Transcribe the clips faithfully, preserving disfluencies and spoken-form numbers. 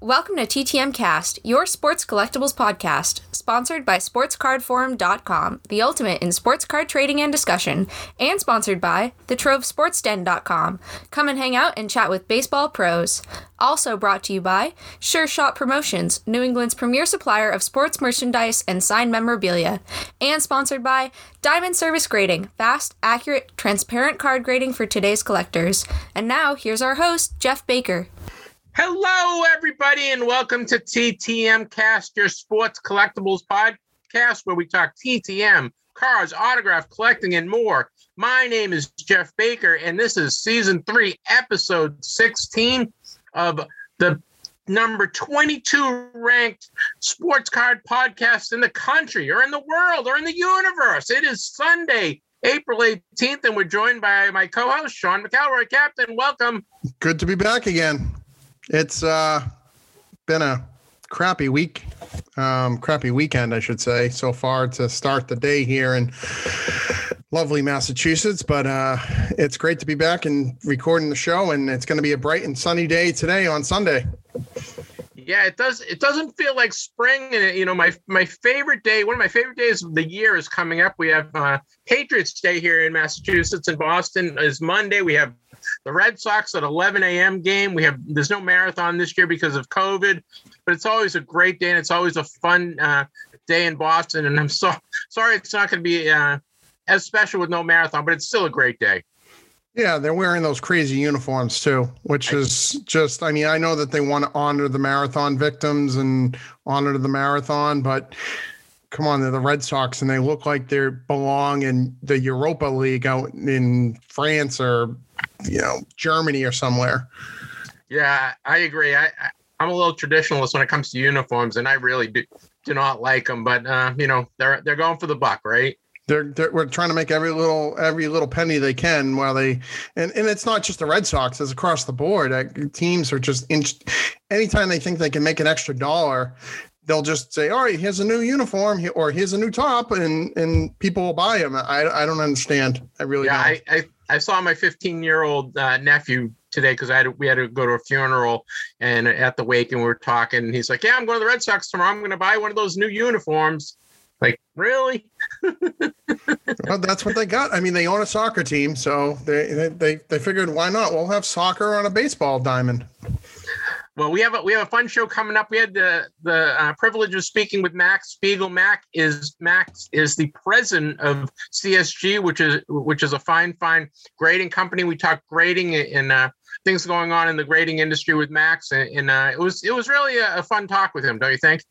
Welcome to T T M Cast, your sports collectibles podcast, sponsored by sports card forum dot com, the ultimate in sports card trading and discussion, and sponsored by the trove sports den dot com. Come and hang out and chat with baseball pros. Also brought to you by Sure Shot Promotions, New England's premier supplier of sports merchandise and signed memorabilia, and sponsored by Diamond Service Grading, fast, accurate, transparent card grading for today's collectors. And now, here's our host, Jeff Baker. Hello, everybody, and welcome to T T M Cast, your sports collectibles podcast, where we talk T T M, cards, autograph collecting, and more. My name is Jeff Baker, and this is season three, episode sixteen of the number twenty-two ranked sports card podcast in the country, or in the world, or in the universe. It is Sunday, April eighteenth, and we're joined by my co-host, Sean McElroy. Captain, welcome. Good to be back again. It's uh, been a crappy week, um, crappy weekend, I should say, so far to start the day here in lovely Massachusetts. But uh, it's great to be back and recording the show, and it's going to be a bright and sunny day today on Sunday. Yeah, it does. It doesn't feel like spring, and you know, my my favorite day, one of my favorite days of the year is coming up. We have uh, Patriots Day here in Massachusetts, and Boston is Monday. We have the Red Sox at eleven a.m. game. We have there's no marathon this year because of COVID, but it's always a great day, and it's always a fun uh, day in Boston. And I'm so sorry it's not going to be uh, as special with no marathon, but it's still a great day. Yeah, they're wearing those crazy uniforms too, which is just, I mean, I know that they want to honor the marathon victims and honor the marathon, but come on, they're the Red Sox and they look like they belong in the Europa League out in France or, you know, Germany or somewhere. Yeah, I agree. I, I, I'm a little traditionalist when it comes to uniforms, and I really do, do not like them, but, uh, you know, they're they're going for the buck, right? They're, they're we're trying to make every little every little penny they can while they and, and it's not just the Red Sox, it's across the board. Uh, teams are just in, anytime they think they can make an extra dollar, they'll just say, all right, here's a new uniform or here's a new top, and and people will buy them. I I don't understand. I really yeah, don't. I, I I saw my fifteen year old uh, nephew today because I had we had to go to a funeral and at the wake, and we were talking. He's like, yeah, I'm going to the Red Sox tomorrow. I'm going to buy one of those new uniforms. Like, really? Well, that's what they got. I mean, they own a soccer team, so they they they figured, why not? We'll have soccer on a baseball diamond. Well, we have a we have a fun show coming up. We had the the uh, privilege of speaking with Max Spiegel. Max is Max is the president of C S G, which is which is a fine fine grading company. We talked grading and uh, things going on in the grading industry with Max, and, and uh, it was it was really a, a fun talk with him. Don't you think?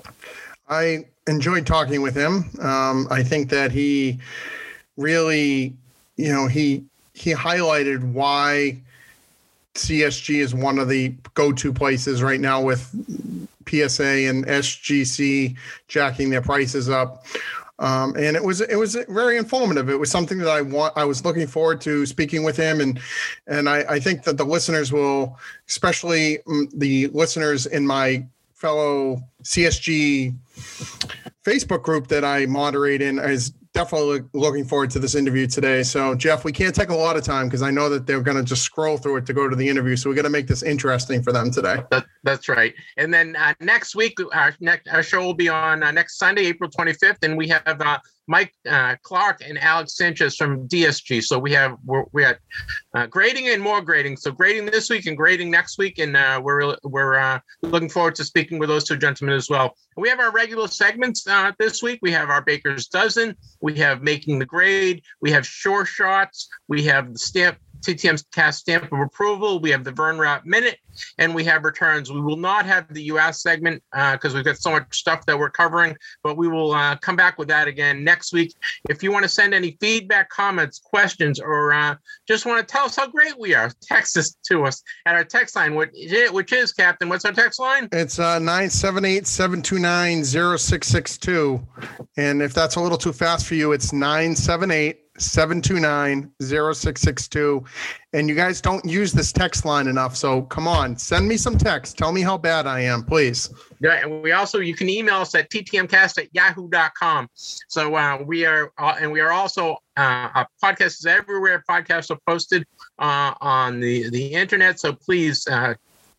I enjoyed talking with him. Um, I think that he really, you know, he he highlighted why C S G is one of the go-to places right now with P S A and S G C jacking their prices up. Um, and it was it was very informative. It was something that I want. I was looking forward to speaking with him, and and I, I think that the listeners will, especially the listeners in my fellow C S G Facebook group that I moderate in, is definitely looking forward to this interview today. So, Jeff, we can't take a lot of time because I know that they're going to just scroll through it to go to the interview. So we got to make this interesting for them today. That, that's right. And then uh, next week, our next our show will be on uh, next Sunday, April twenty-fifth, and we have uh, Mike uh, Clark and Alex Sanchez from D S G. So we have we're, we have uh, grading and more grading. So grading this week and grading next week, and uh, we're we're uh, looking forward to speaking with those two gentlemen as well. We have our regular segments uh, this week. We have our Baker's Dozen. We have Making the Grade. We have Sure Shots. We have the stamp. T T M's Cast Stamp of Approval. We have the Vern Rapp Minute, and we have returns. We will not have the U S segment because uh, we've got so much stuff that we're covering, but we will uh, come back with that again next week. If you want to send any feedback, comments, questions, or uh, just want to tell us how great we are, text us to us at our text line, which is, which is Captain. What's our text line? It's uh, nine seven eight, seven two nine, zero six six two. And if that's a little too fast for you, it's nine seven eight, seven two nine, zero six six two. And you guys don't use this text line enough, so come on, send me some text. Tell me how bad I am, please. Yeah, and we also, you can email us at t t m cast at yahoo dot com. So uh, we are, uh, and we are also, uh, our podcast is everywhere. Podcasts are posted uh, on the, the internet, so please uh,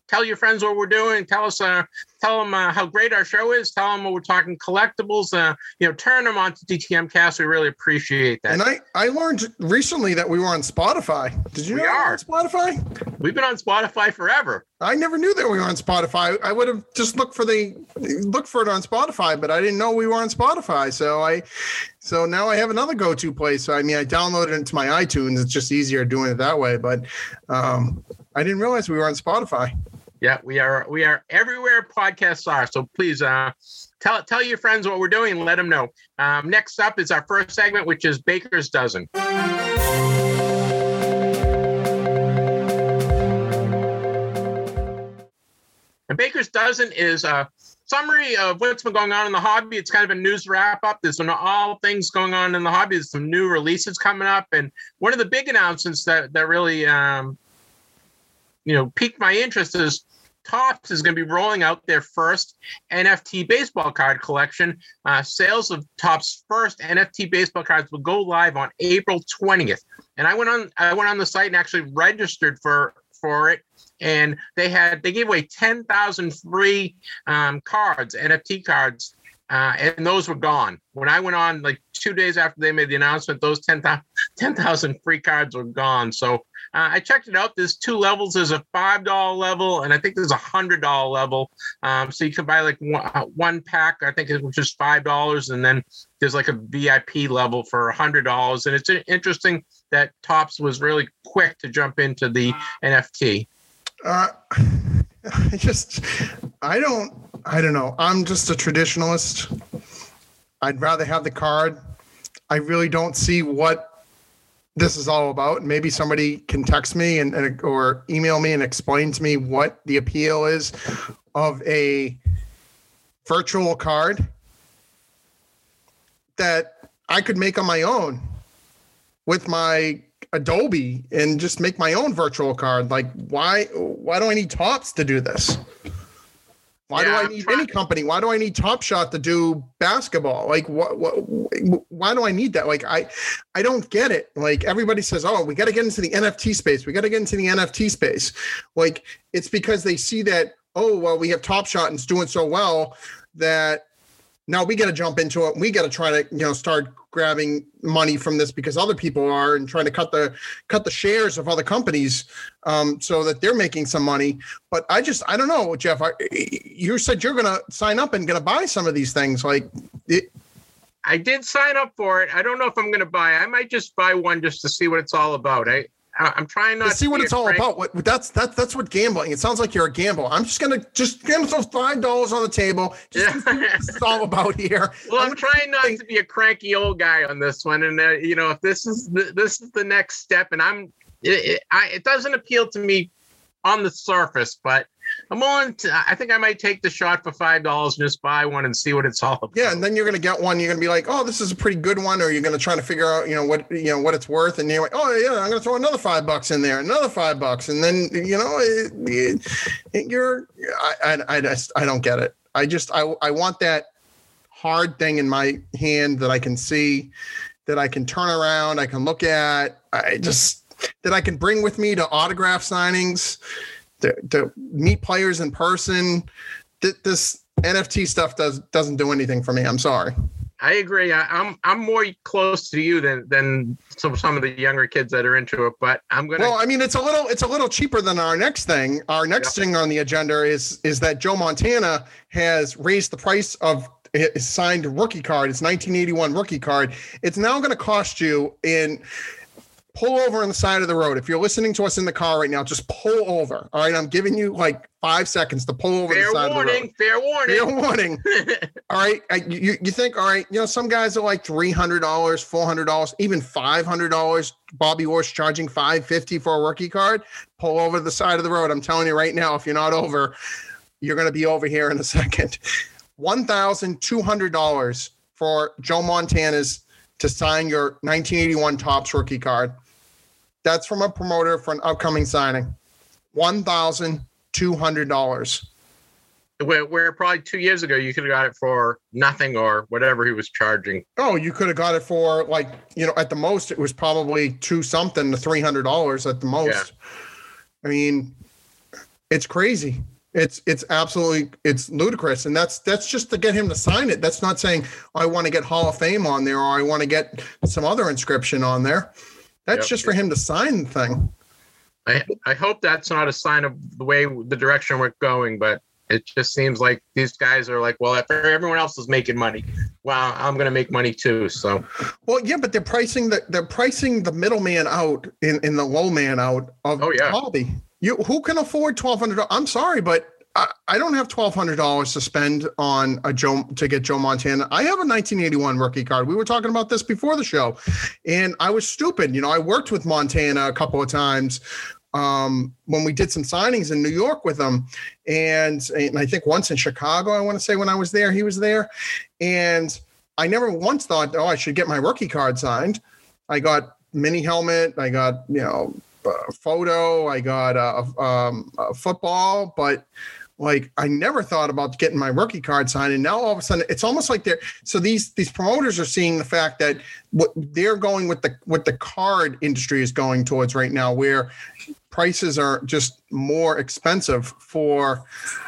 tell your friends what we're doing. Tell us, uh, tell them uh, how great our show is. Tell them we're talking collectibles. Uh, you know, turn them on to D T M Cast. We really appreciate that. And I, I learned recently that we were on Spotify. Did you we know are we on Spotify? We've been on Spotify forever. I never knew that we were on Spotify. I would have just looked for the looked for it on Spotify, but I didn't know we were on Spotify. So I, so now I have another go-to place. So I mean, I downloaded it into my iTunes. It's just easier doing it that way. But um, I didn't realize we were on Spotify. Yeah, we are. We are everywhere podcasts are. So please uh, tell tell your friends what we're doing and let them know. Um, next up is our first segment, which is Baker's Dozen. And Baker's Dozen is a summary of what's been going on in the hobby. It's kind of a news wrap up. There's some all things going on in the hobby. There's some new releases coming up. And one of the big announcements that, that really, um, you know, piqued my interest is Topps is going to be rolling out their first N F T baseball card collection. Uh, sales of Topps' first N F T baseball cards will go live on April twentieth. And I went on, I went on the site and actually registered for, for it. And they had they gave away ten thousand free um, cards, N F T cards, uh, and those were gone. When I went on, like two days after they made the announcement, those ten thousand free cards were gone. So uh, I checked it out. There's two levels. There's a five dollar level, and I think there's a one hundred dollar level. Um, so you can buy like one, uh, one pack, I think, which is five dollars, and then there's like a V I P level for one hundred dollars. And it's interesting that Topps was really quick to jump into the N F T. Uh, I just, I don't, I don't know. I'm just a traditionalist. I'd rather have the card. I really don't see what this is all about. Maybe somebody can text me and, and or email me and explain to me what the appeal is of a virtual card that I could make on my own with my Adobe and just make my own virtual card. Like, why why do I need Topps to do this? Why yeah, do I need any company? Why do I need Top Shot to do basketball? Like, what, what why do I need that? Like, I I don't get it. Like, everybody says, oh, we got to get into the N F T space. We got to get into the N F T space. Like, it's because they see that, oh, well, we have Top Shot and it's doing so well that now we got to jump into it. We got to try to, you know, start grabbing money from this because other people are and trying to cut the cut the shares of other companies um, so that they're making some money. But I just, I don't know, Jeff, I, you said you're going to sign up and going to buy some of these things. Like it, I did sign up for it. I don't know if I'm going to buy. I might just buy one just to see what it's all about. I, I'm trying not to see what it's all about. What that's that's that's what gambling. It sounds like you're a gambler. I'm just gonna just gonna throw five dollars on the table. Just yeah. See what this is all about here. Well, I'm, I'm trying not think- to be a cranky old guy on this one, and uh, you know, if this is the, this is the next step, and I'm it, it, I, it doesn't appeal to me on the surface, but I'm willing to. I think I might take the shot for five dollars and just buy one and see what it's all about. Yeah, and then you're gonna get one. You're gonna be like, oh, this is a pretty good one, or you're gonna try to figure out, you know, what you know what it's worth, and you're like, oh yeah, I'm gonna throw another five bucks in there, another five bucks, and then you know, it, it, it, you're. I, I I just I don't get it. I just I I want that hard thing in my hand that I can see, that I can turn around, I can look at. I just that I can bring with me to autograph signings. To, to meet players in person. This N F T stuff does doesn't do anything for me. I'm sorry. I agree. I, I'm I'm more close to you than than some some of the younger kids that are into it. But I'm gonna. Well, I mean, it's a little it's a little cheaper than our next thing. Our next yeah. thing on the agenda is is that Joe Montana has raised the price of his signed rookie card. It's nineteen eighty-one rookie card. It's now going to cost you in. Pull over on the side of the road. If you're listening to us in the car right now, just pull over. All right. I'm giving you like five seconds to pull over fair the side warning, of the road. Fair warning. Fair warning. All right. I, you, you think, all right, you know, some guys are like three hundred dollars, four hundred dollars, even five hundred dollars. Bobby Orr's charging five fifty for a rookie card. Pull over the side of the road. I'm telling you right now, if you're not over, you're going to be over here in a second. one thousand two hundred dollars for Joe Montana's to sign your nineteen eighty-one Topps rookie card. That's from a promoter for an upcoming signing. one thousand two hundred dollars. Where, where probably two years ago, you could have got it for nothing or whatever he was charging. Oh, you could have got it for like, you know, at the most, it was probably two something to three hundred dollars at the most. Yeah. I mean, It's crazy. It's it's absolutely it's ludicrous, and that's that's just to get him to sign it. That's not saying oh, I want to get Hall of Fame on there or I want to get some other inscription on there. That's yep. just for him to sign the thing. I I hope that's not a sign of the way the direction we're going, but it just seems like these guys are like, well, if everyone else is making money, well, I'm going to make money too. So, well, yeah, but they're pricing the they're pricing the middleman out in, in the low man out of oh, yeah. the hobby. You who can afford twelve hundred dollars? I'm sorry, but I, I don't have twelve hundred dollars to spend on a Joe to get Joe Montana. I have a nineteen eighty-one rookie card. We were talking about this before the show, and I was stupid. You know, I worked with Montana a couple of times. Um, when we did some signings in New York with him, and, and I think once in Chicago, I want to say when I was there, he was there. And I never once thought, oh, I should get my rookie card signed. I got mini helmet. I got, you know, a photo. I got a, um, a football, but like I never thought about getting my rookie card signed. And now all of a sudden it's almost like they're, so these, these promoters are seeing the fact that what they're going with the, what the card industry is going towards right now, where prices are just more expensive for,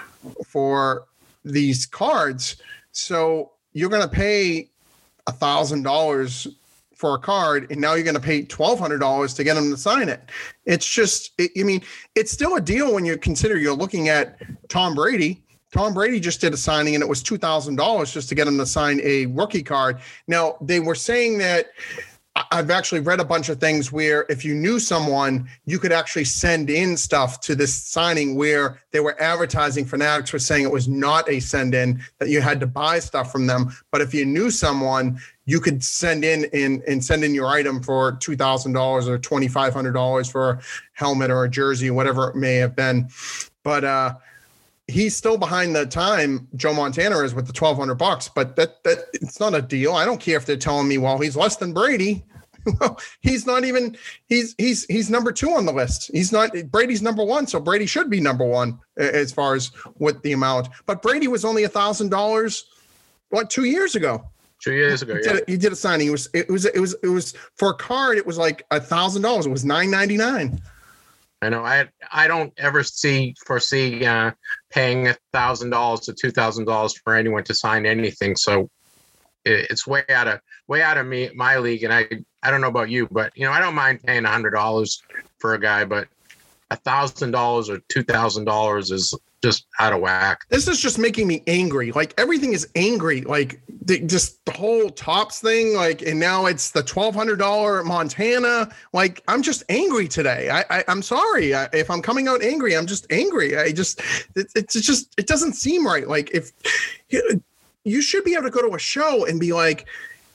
for these cards. So you're going to pay a thousand dollars for a card, and now you're going to pay twelve hundred dollars to get them to sign it. It's just, it, I mean, it's still a deal when you consider you're looking at Tom Brady. Tom Brady just did a signing, and it was two thousand dollars just to get him to sign a rookie card. Now, they were saying that I've actually read a bunch of things where if you knew someone, you could actually send in stuff to this signing, where they were advertising. Fanatics was saying it was not a send in, that you had to buy stuff from them. But if you knew someone, you could send in and, and send in your item for two thousand dollars or twenty-five hundred dollars for a helmet or a jersey, whatever it may have been. But uh, he's still behind the time Joe Montana is with the twelve hundred bucks, but that, that it's not a deal. I don't care if they're telling me, well, he's less than Brady. Well, he's not even, he's, he's, he's number two on the list. He's not, Brady's number one. So Brady should be number one as far as what the amount, but Brady was only a thousand dollars, what, two years ago. Two years ago, he yeah. Did a, he did a signing. It was, it was, it was, it was for a card. It was like a thousand dollars. It was nine ninety-nine. I know. I I don't ever see foresee uh, paying a thousand dollars to two thousand dollars for anyone to sign anything. So it, it's way out of way out of me my league. And I I don't know about you, but you know I don't mind paying a hundred dollars for a guy, but a thousand dollars or two thousand dollars is just out of whack. This is just making me angry. Like everything is angry. Like the, just the whole Tops thing. Like, and now it's the twelve hundred dollars Montana. Like I'm just angry today. I, I I'm sorry I, if I'm coming out angry. I'm just angry. I just it, it's just it doesn't seem right. Like if you, you should be able to go to a show and be like,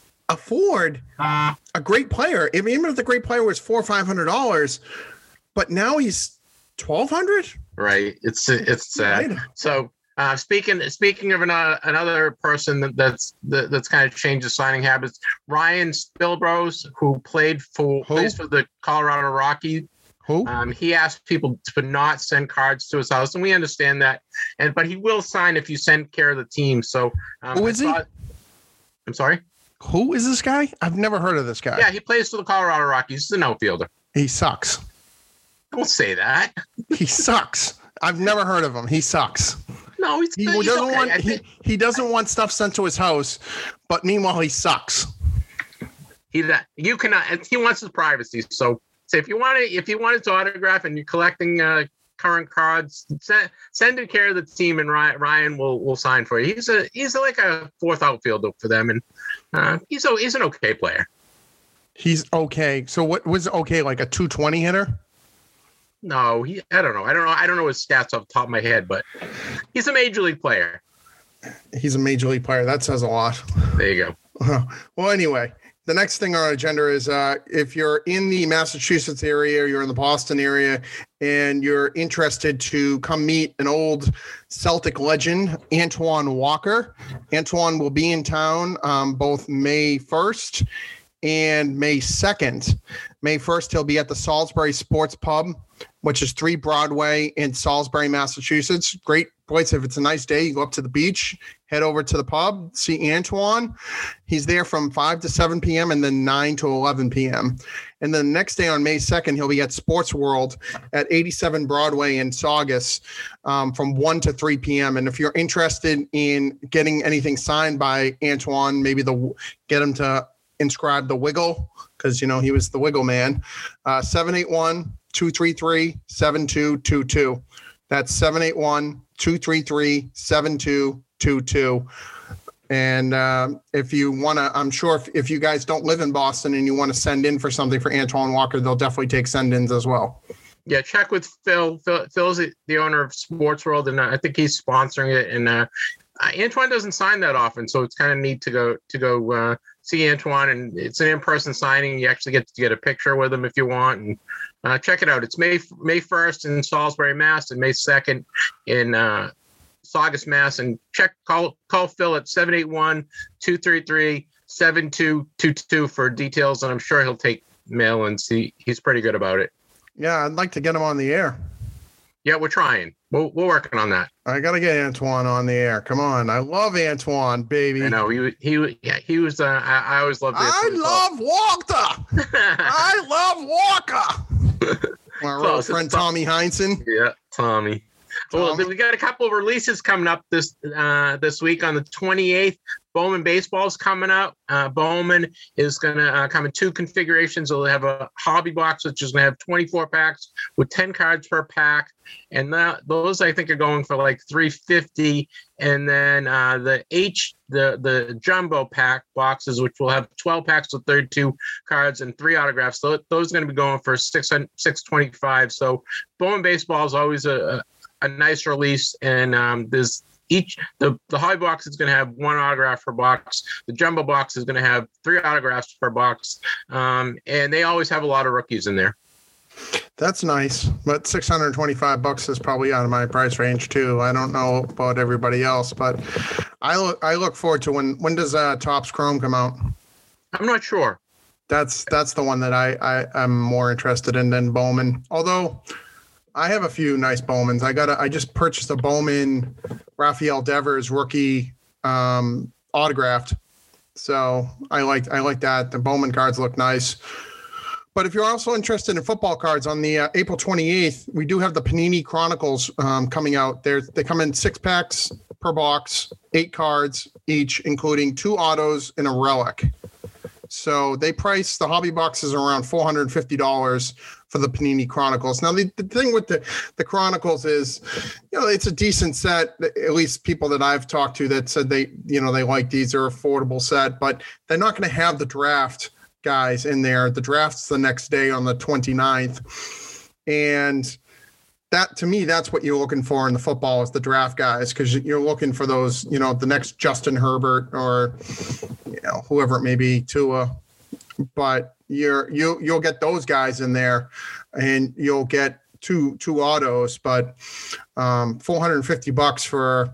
afford uh, a great player. If, even if the great player was four or five hundred dollars, but now he's twelve hundred. Right. It's it's sad. Right. So uh, speaking speaking of an, uh, another person that, that's that, that's kind of changed his signing habits, Ryan Spilbrose, who played for who? plays for the Colorado Rockies. Who? Um, he asked people to not send cards to his house, and we understand that. And but he will sign if you send care of the team. So um, who is he? I'm sorry. Who is this guy? I've never heard of this guy. Yeah, he plays for the Colorado Rockies. He's an outfielder. He sucks. Don't say that. He sucks. I've never heard of him. He sucks. No, he's, he he's doesn't okay. want think, he, he doesn't want stuff sent to his house, but meanwhile he sucks. He that you cannot. He wants his privacy. So, so if you want it, if you want his autograph and you're collecting uh, current cards, send send it care of the team, and Ryan, Ryan will will sign for you. He's a he's like a fourth outfielder for them, and uh, he's a, he's an okay player. He's okay. So what was okay? Like a two twenty hitter? No, he. I don't know. I don't know. I don't know his stats off the top of my head, but he's a major league player. He's a major league player. That says a lot. There you go. Well, anyway, the next thing on our agenda is uh, if you're in the Massachusetts area, you're in the Boston area, and you're interested to come meet an old Celtic legend, Antoine Walker. Antoine will be in town um, both May first and May second. May first, he'll be at the Salisbury Sports Pub, which is three Broadway in Salisbury, Massachusetts. Great boys, if it's a nice day, you go up to the beach, head over to the pub, see Antoine. He's there from five to seven p.m. and then nine to eleven p.m. And then the next day on May second, he'll be at Sports World at eighty-seven Broadway in Saugus um, from one to three p.m. And if you're interested in getting anything signed by Antoine, maybe the get him to inscribe the Wiggle, because, you know, he was the Wiggle man, uh, seven eight one, two three three, seven two two two. That's seven eight one, two three three, seven two two two. And uh, if you want to, I'm sure if, if you guys don't live in Boston and you want to send in for something for Antoine Walker, they'll definitely take send-ins as well. Yeah, check with Phil. Phil Phil's the owner of Sports World, and I think he's sponsoring it. And uh, Antoine doesn't sign that often, so it's kind of neat to go to go uh, see Antoine. And it's an in-person signing. You actually get to get a picture with him if you want. And uh, check it out. It's May May first in Salisbury, Mass, and May second in uh, Saugus, Mass. And check call call Phil at seven eight one, two three three, seven two two two for details, and I'm sure he'll take mail-ins. He, he's pretty good about it. Yeah, I'd like to get him on the air. Yeah, we're trying. We're, we're working on that. I got to get Antoine on the air. Come on. I love Antoine, baby. I know. He, he, yeah, he was, uh, I, I always loved it. I love Walker. I love Walker. My real friend Tommy Heinsohn. Yeah, Tommy. Well, we got a couple of releases coming up this uh, this week on the twenty-eighth. Bowman Baseball is coming up. Uh, Bowman is going to uh, come in two configurations. They'll have a hobby box, which is going to have twenty-four packs with ten cards per pack. And that, those, I think, are going for like three hundred fifty dollars. And then uh, the H, the the jumbo pack boxes, which will have twelve packs with thirty-two cards and three autographs. So those are going to be going for six hundred twenty-five dollars. So Bowman Baseball is always a, a nice release. And um, there's each the, the hobby box is going to have one autograph per box. The jumbo box is going to have three autographs per box. Um, and they always have a lot of rookies in there. That's nice, but six hundred twenty-five bucks is probably out of my price range too. I don't know about everybody else, but I look I look forward to when when does uh, Topps Chrome come out? I'm not sure. That's that's the one that I, I I'm more interested in than Bowman. Although I have a few nice Bowmans. I got a, I just purchased a Bowman Rafael Devers rookie um, autographed, so I like I like that. The Bowman cards look nice. But if you're also interested in football cards, on the uh, April twenty-eighth, we do have the Panini Chronicles um, coming out. They're, they come in six packs per box, eight cards each, including two autos and a relic. So they price the hobby boxes around four hundred fifty dollars for the Panini Chronicles. Now, the, the thing with the, the Chronicles is, you know, it's a decent set. At least people that I've talked to that said they, you know, they like these are affordable set, but they're not going to have the draft guys in there. The draft's the next day on the twenty-ninth. And that, to me, that's what you're looking for in the football is the draft guys, because you're looking for those, you know, the next Justin Herbert or, you know, whoever it may be, Tua. But you're, you, you'll get those guys in there and you'll get two, two autos, but um, four hundred fifty bucks for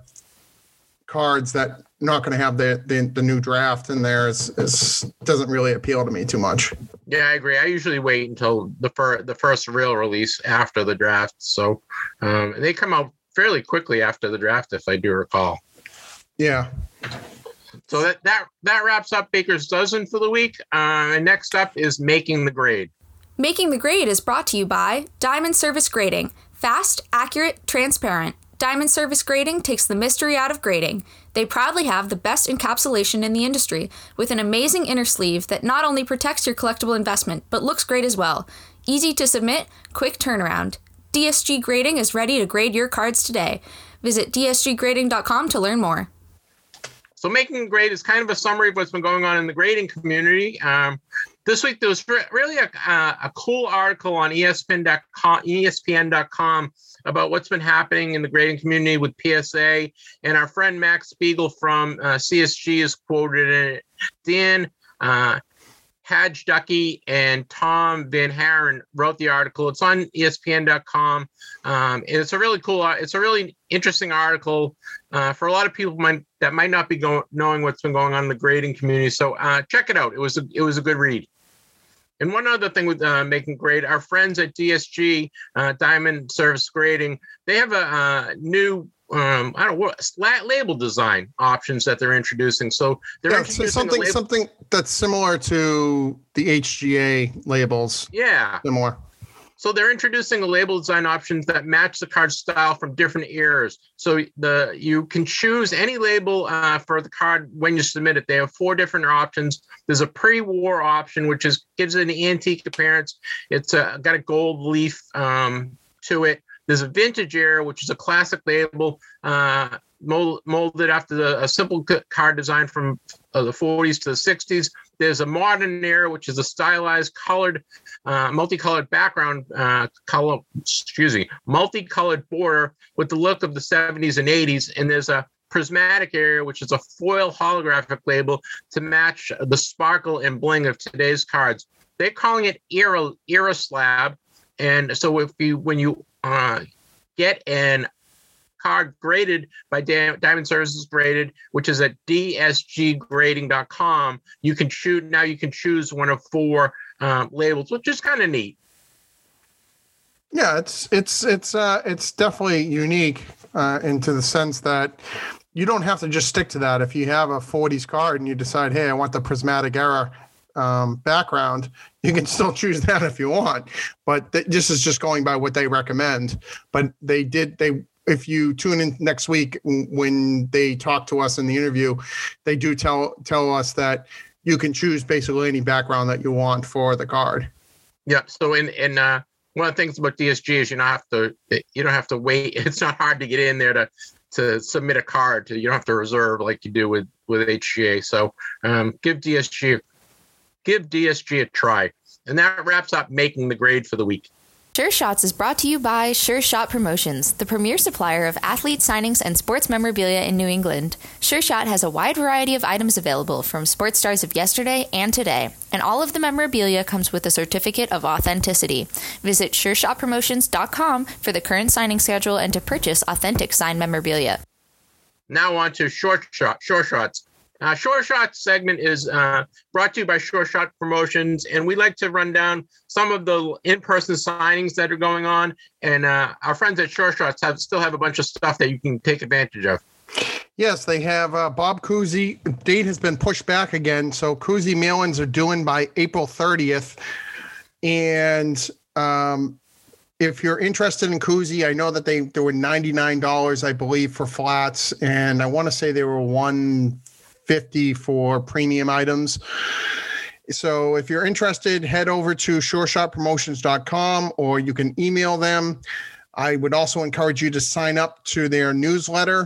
cards that not going to have the, the the new draft in there is, is doesn't really appeal to me too much. Yeah, I agree. I usually wait until the fir- the first real release after the draft. So um, they come out fairly quickly after the draft, if I do recall. Yeah. So that that, that wraps up Baker's Dozen for the week. Uh, and next up is Making the Grade. Making the Grade is brought to you by Diamond Service Grading. Fast, accurate, transparent. Diamond Service Grading takes the mystery out of grading. They proudly have the best encapsulation in the industry, with an amazing inner sleeve that not only protects your collectible investment, but looks great as well. Easy to submit, quick turnaround. D S G Grading is ready to grade your cards today. Visit d s g grading dot com to learn more. So Making the Grade is kind of a summary of what's been going on in the grading community. Um, this week, there was really a, uh, a cool article on E S P N dot com, E S P N dot com about what's been happening in the grading community with P S A. And our friend Max Spiegel from uh, C S G is quoted in it. Dan uh, Hadge Ducky and Tom Van Haren wrote the article. It's on E S P N dot com. Um, and it's a really cool, it's a really interesting article uh, for a lot of people might, that might not be going, knowing what's been going on in the grading community. So uh, check it out. It was a, it was a good read. And one other thing with uh, Making Grade, our friends at D S G, uh, Diamond Service Grading, they have a uh, new um, I don't know what label design options that they're introducing. So they're yeah, introducing so something label- something that's similar to the H G A labels. Yeah, similar. So they're introducing a label design options that match the card style from different eras. So the you can choose any label uh, for the card when you submit it. They have four different options. There's a pre-war option, which is gives it an antique appearance. It's uh, got a gold leaf um, to it. There's a vintage era, which is a classic label uh, mold, molded after the, a simple card design from uh, the forties to the sixties. There's a modern era, which is a stylized, colored, uh, multicolored background, uh, color, excuse me, multicolored border with the look of the seventies and eighties. And there's a prismatic era, which is a foil holographic label to match the sparkle and bling of today's cards. They're calling it era, era slab. And so if you, when you uh, get an card graded by Diamond Services Graded, which is at d s g grading dot com, you can choose now you can choose one of four um, labels, which is kind of neat. Yeah, it's it's it's uh it's definitely unique uh into the sense that you don't have to just stick to that. If you have a forties card and you decide, hey, I want the prismatic era um background, you can still choose that if you want, but th- this is just going by what they recommend. But they did they if you tune in next week when they talk to us in the interview, they do tell tell us that you can choose basically any background that you want for the card. Yeah. So in in uh, one of the things about D S G is you don't have to you don't have to wait. It's not hard to get in there to to submit a card. To, you don't have to reserve like you do with with H G A. So um, give D S G give D S G a try. And that wraps up making the grade for the week. Sure Shots is brought to you by Sure Shot Promotions, the premier supplier of athlete signings and sports memorabilia in New England. Sure Shot has a wide variety of items available from sports stars of yesterday and today, and all of the memorabilia comes with a certificate of authenticity. Visit sure shot promotions dot com for the current signing schedule and to purchase authentic signed memorabilia. Now on to Short Shot, Sure Shots. Uh, Sure Shot segment is uh, brought to you by Sure Shot Promotions, and we like to run down some of the in-person signings that are going on. And uh, our friends at Sure Shots have still have a bunch of stuff that you can take advantage of. Yes, they have uh, Bob Cousy. Date has been pushed back again, so Cousy mail-ins are due in by April thirtieth. And um, if you're interested in Cousy, I know that they there were ninety-nine dollars, I believe, for flats, and I want to say they were one fifty for premium items. So if you're interested, head over to sure shot promotions dot com or you can email them. I would also encourage you to sign up to their newsletter.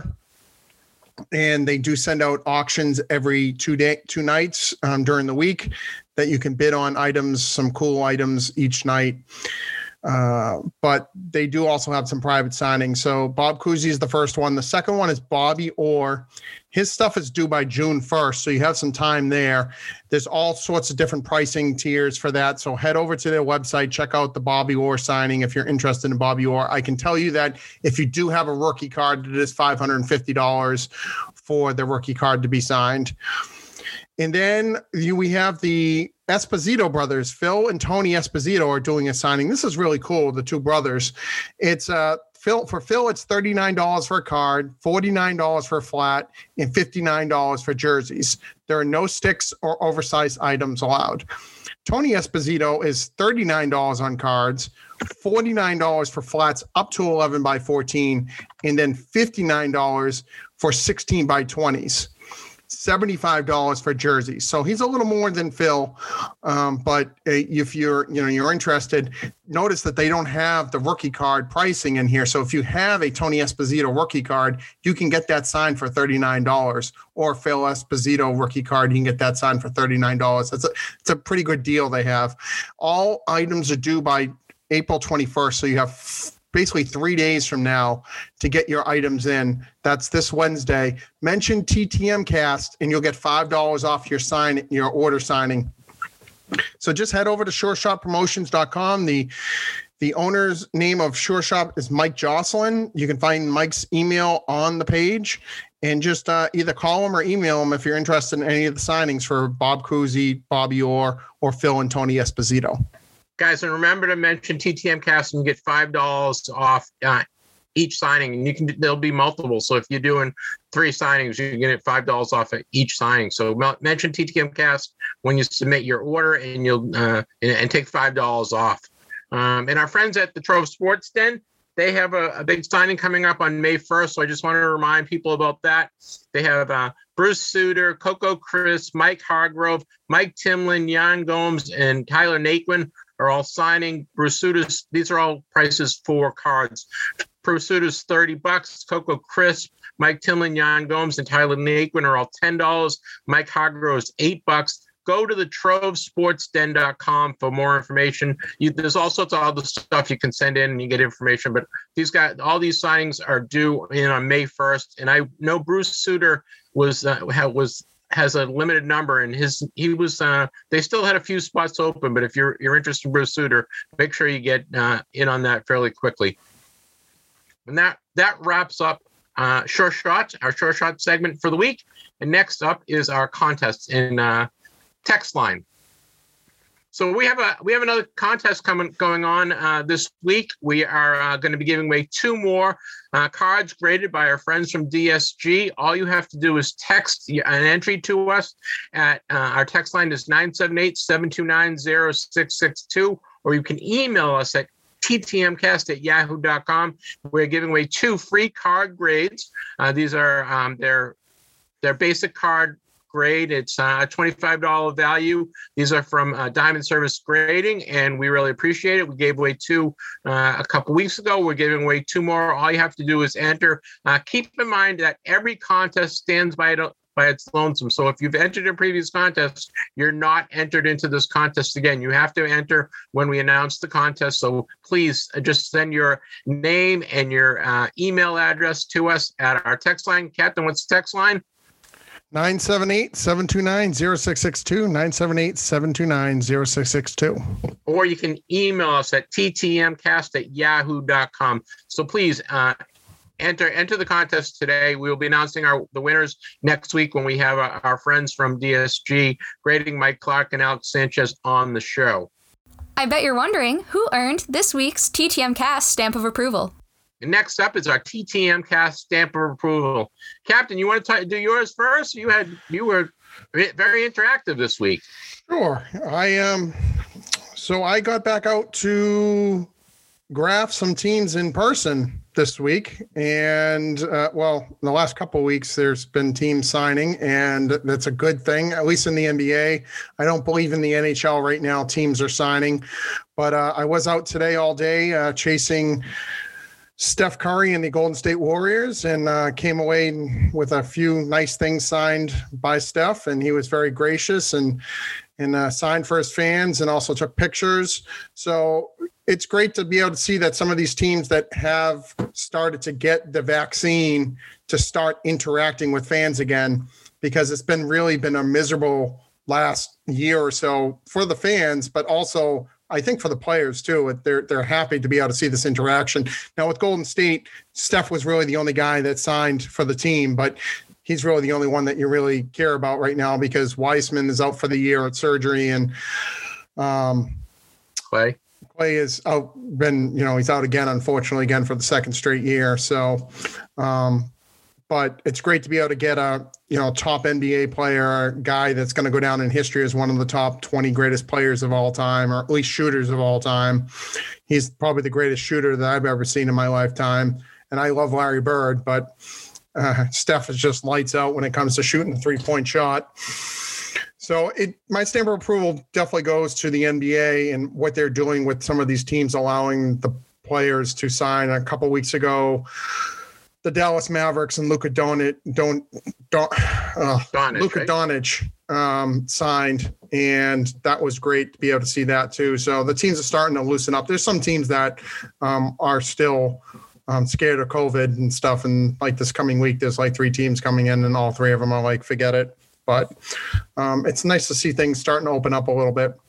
And they do send out auctions every two day, two nights um, during the week that you can bid on items, some cool items each night. Uh, but they do also have some private signings. So Bob Cousy is the first one. The second one is Bobby Orr. His stuff is due by June first, so you have some time there. There's all sorts of different pricing tiers for that. So head over to their website, check out the Bobby Orr signing if you're interested in Bobby Orr. I can tell you that if you do have a rookie card, it is five hundred fifty dollars for the rookie card to be signed. And then you, we have the Esposito brothers. Phil and Tony Esposito are doing a signing. This is really cool, the two brothers. It's uh, Phil for Phil, it's thirty-nine dollars for a card, forty-nine dollars for a flat, and fifty-nine dollars for jerseys. There are no sticks or oversized items allowed. Tony Esposito is thirty-nine dollars on cards, forty-nine dollars for flats up to eleven by fourteen, and then fifty-nine dollars for sixteen by twenties. seventy-five dollars for jerseys. So he's a little more than Phil. Um, but if you're, you know, you're interested, notice that they don't have the rookie card pricing in here. So if you have a Tony Esposito rookie card, you can get that signed for thirty-nine dollars, or Phil Esposito rookie card, you can get that signed for thirty-nine dollars. It's a, it's a pretty good deal they have. All items are due by April twenty-first. So you have basically three days from now to get your items in. That's this Wednesday. Mention T T M Cast and you'll get five dollars off your sign, your order signing. So just head over to sure shot promotions dot com. The the owner's name of Sure Shot is Mike Jocelyn. You can find Mike's email on the page and just uh, either call him or email him if you're interested in any of the signings for Bob Cousy, Bobby Orr, or Phil and Tony Esposito. Guys, and remember to mention T T M Cast and you get five dollars off uh, each signing, and you can there'll be multiple. So if you're doing three signings, you can get five dollars off at each signing. So mention T T M Cast when you submit your order, and you'll uh, and, and take five dollars off. Um, and our friends at the Trove Sports Den, they have a, a big signing coming up on May first. So I just want to remind people about that. They have uh, Bruce Sutter, Coco Chris, Mike Hargrove, Mike Timlin, Jan Gomes, and Tyler Naquin are all signing. Bruce Sutter's, these are all prices for cards. Bruce Sutter's thirty bucks. Coco Chris, Mike Timlin, Jan Gomes, and Tyler Naquin are all ten dollars. Mike Hargrove's eight bucks. Go to the trove sports den dot com for more information. You, there's all sorts of other stuff you can send in and you get information. But these guys, all these signings are due in on May first. And I know Bruce Sutter was uh, was has a limited number, and his he was uh, they still had a few spots open. But if you're you're interested in Bruce Sutter, make sure you get uh, in on that fairly quickly. And that that wraps up uh, Sure Shot, our Sure Shot segment for the week. And next up is our contest in. Uh, text line. So we have a we have another contest coming going on uh, this week. We are uh, going to be giving away two more uh, cards graded by our friends from D S G. All you have to do is text an entry to us at uh, our text line is nine seven eight, seven two nine, zero six six two, or you can email us at t t m cast at yahoo dot com. We're giving away two free card grades. Uh, these are um, their their basic card grade. It's a uh, twenty-five dollars value. These are from uh, Diamond Service Grading, and we really appreciate it. We gave away two uh, a couple weeks ago. We're giving away two more. All you have to do is enter. Uh, keep in mind that every contest stands by it, by its lonesome. So if you've entered a previous contest, you're not entered into this contest again. You have to enter when we announce the contest. So please uh, just send your name and your uh, email address to us at our text line. Captain, what's the text line? nine seven eight, seven two nine, zero six six two, nine seven eight, seven two nine, zero six six two. Or you can email us at t t m cast at yahoo dot com. So please uh, enter enter the contest today. We will be announcing our the winners next week when we have uh, our friends from D S G grading Mike Clark and Alex Sanchez on the show. I bet you're wondering who earned this week's T T M Cast stamp of approval. And next up is our T T M Cast stamp of approval. Captain, you want to t- do yours first? You had you were very interactive this week. Sure. I um. So I got back out to graph some teams in person this week, and uh, well, in the last couple of weeks, there's been teams signing, and that's a good thing. At least in the N B A, I don't believe in the N H L right now. Teams are signing, but uh, I was out today all day uh, chasing Steph Curry and the Golden State Warriors, and uh, came away with a few nice things signed by Steph, and he was very gracious and and uh, signed for his fans, and also took pictures. So it's great to be able to see that some of these teams that have started to get the vaccine to start interacting with fans again, because it's been really been a miserable last year or so for the fans, but also I think for the players too. They're they're happy to be able to see this interaction. Now with Golden State, Steph was really the only guy that signed for the team, but he's really the only one that you really care about right now because Wiseman is out for the year at surgery, and um, Clay. Clay is out. Been you know he's out again, unfortunately, again for the second straight year. So, um, but it's great to be able to get a you know top N B A player, a guy that's going to go down in history as one of the top twenty greatest players of all time, or at least shooters of all time. He's probably the greatest shooter that I've ever seen in my lifetime. And I love Larry Bird, but uh, Steph is just lights out when it comes to shooting the three-point shot. So it my stamp of approval definitely goes to the N B A and what they're doing with some of these teams, allowing the players to sign. A couple weeks ago, the Dallas Mavericks and Luka Doncic, don't, don't, uh, Doncic, Luka right? Doncic um, signed, and that was great to be able to see that too. So the teams are starting to loosen up. There's some teams that um, are still um, scared of COVID and stuff, and like this coming week, there's like three teams coming in, and all three of them are like, forget it. But um, it's nice to see things starting to open up a little bit.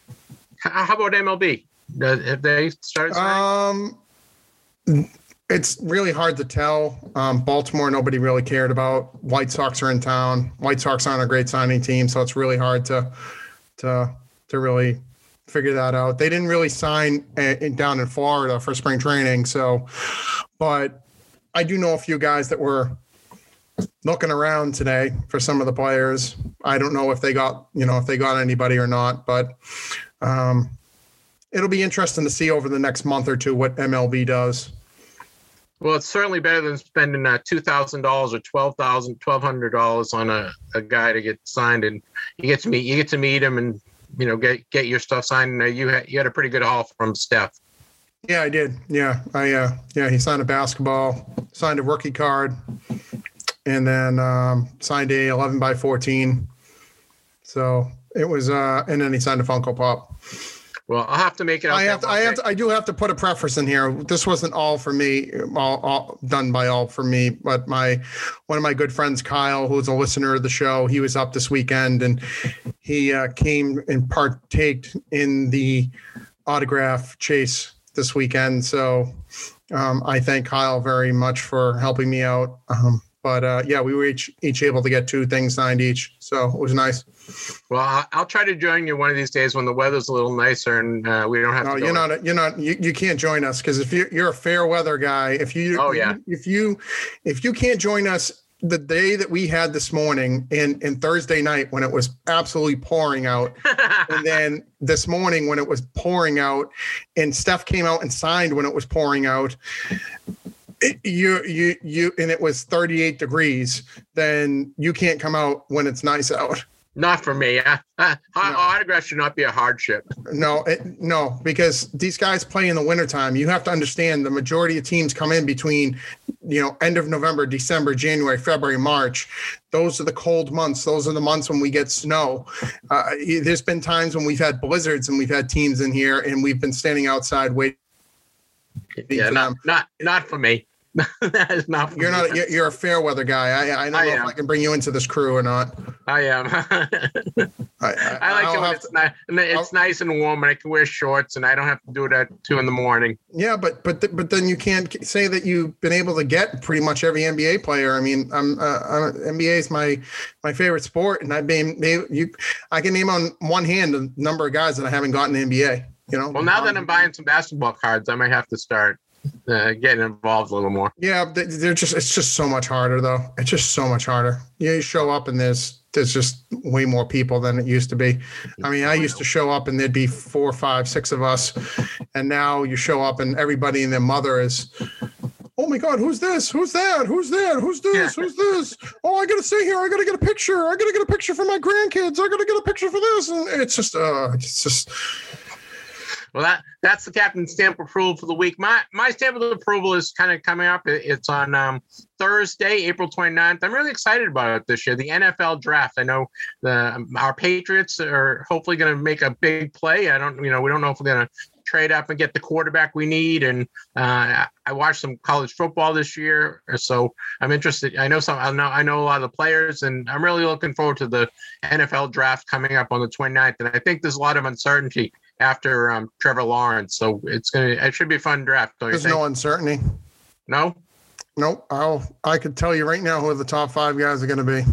How about M L B? Have they started signing? Um, it's really hard to tell. Um, Baltimore, nobody really cared about. White Sox are in town. White Sox aren't a great signing team, so it's really hard to to to really figure that out. They didn't really sign a, down in Florida for spring training. So, but I do know a few guys that were looking around today for some of the players. I don't know if they got, you know, if they got anybody or not, but um, it'll be interesting to see over the next month or two what M L B does. Well, it's certainly better than spending uh, two thousand dollars or twelve thousand dollars, twelve hundred dollars on a, a guy to get signed, and you get to meet you get to meet him and, you know, get get your stuff signed. And, uh, you had you had a pretty good haul from Steph. Yeah, I did. Yeah, I uh, yeah, he signed a basketball, signed a rookie card, and then um, signed a eleven by fourteen. So it was, uh, and then he signed a Funko Pop. Well, I'll have to make it. I have to, I have to, I do have to put a preface in here. This wasn't all for me, all, all done by all for me, but my, one of my good friends, Kyle, who's a listener of the show, he was up this weekend and he uh, came and partaked in the autograph chase this weekend. So um, I thank Kyle very much for helping me out. Um, But uh, yeah, we were each each able to get two things signed each, so it was nice. Well, I'll try to join you one of these days when the weather's a little nicer and uh, we don't have no, to. No, you're not. You're not. You, you can't join us because if you're you're a fair weather guy, if you oh yeah, if you if you can't join us the day that we had this morning and and Thursday night when it was absolutely pouring out, and then this morning when it was pouring out, and Steph came out and signed when it was pouring out. You, you, you, and it was thirty-eight degrees, then you can't come out when it's nice out. Not for me. Uh, uh, no. Autograph should not be a hardship. No, it, no, because these guys play in the wintertime. You have to understand the majority of teams come in between, you know, end of November, December, January, February, March. Those are the cold months. Those are the months when we get snow. Uh, there's been times when we've had blizzards and we've had teams in here and we've been standing outside waiting. Yeah, not, them. not, not for me. That is not. For you're me. not. You're, you're a fair weather guy. I, I don't I know am. if I can bring you into this crew or not. I am. I, I, I like I'll it when it's, to, ni- it's nice and warm, and I can wear shorts, and I don't have to do it at two in the morning. Yeah, but but th- but then you can't say that you've been able to get pretty much every N B A player. I mean, I'm, uh, I'm N B A is my my favorite sport, and I've been you. I can name on one hand the number of guys that I haven't gotten in the N B A. You know. Well, now that I'm buying some basketball cards, I might have to start. Uh, getting involved a little more. Yeah, they're just it's just so much harder though. It's just so much harder. You show up and there's there's just way more people than it used to be. I mean, I used to show up and there'd be four, five, six of us, and now you show up and everybody and their mother is, oh my God, who's this? Who's that? Who's that? Who's this? Who's this? Oh, I gotta stay here. I gotta get a picture. I gotta get a picture for my grandkids. I gotta get a picture for this. And it's just uh it's just Well, that that's the captain's stamp of approval for the week. My my stamp of approval is kind of coming up. It's on um, Thursday, April twenty-ninth. I'm really excited about it this year. The N F L draft. I know the our Patriots are hopefully going to make a big play. I don't, you know, we don't know if we're going to trade up and get the quarterback we need. And uh, I watched some college football this year, so I'm interested. I know some. I know I know a lot of the players, and I'm really looking forward to the N F L draft coming up on the twenty-ninth. And I think there's a lot of uncertainty after um, Trevor Lawrence, so it's gonna it should be a fun draft. Don't There's you think? no uncertainty. No. Nope. I'll I could tell you right now who the top five guys are going to be.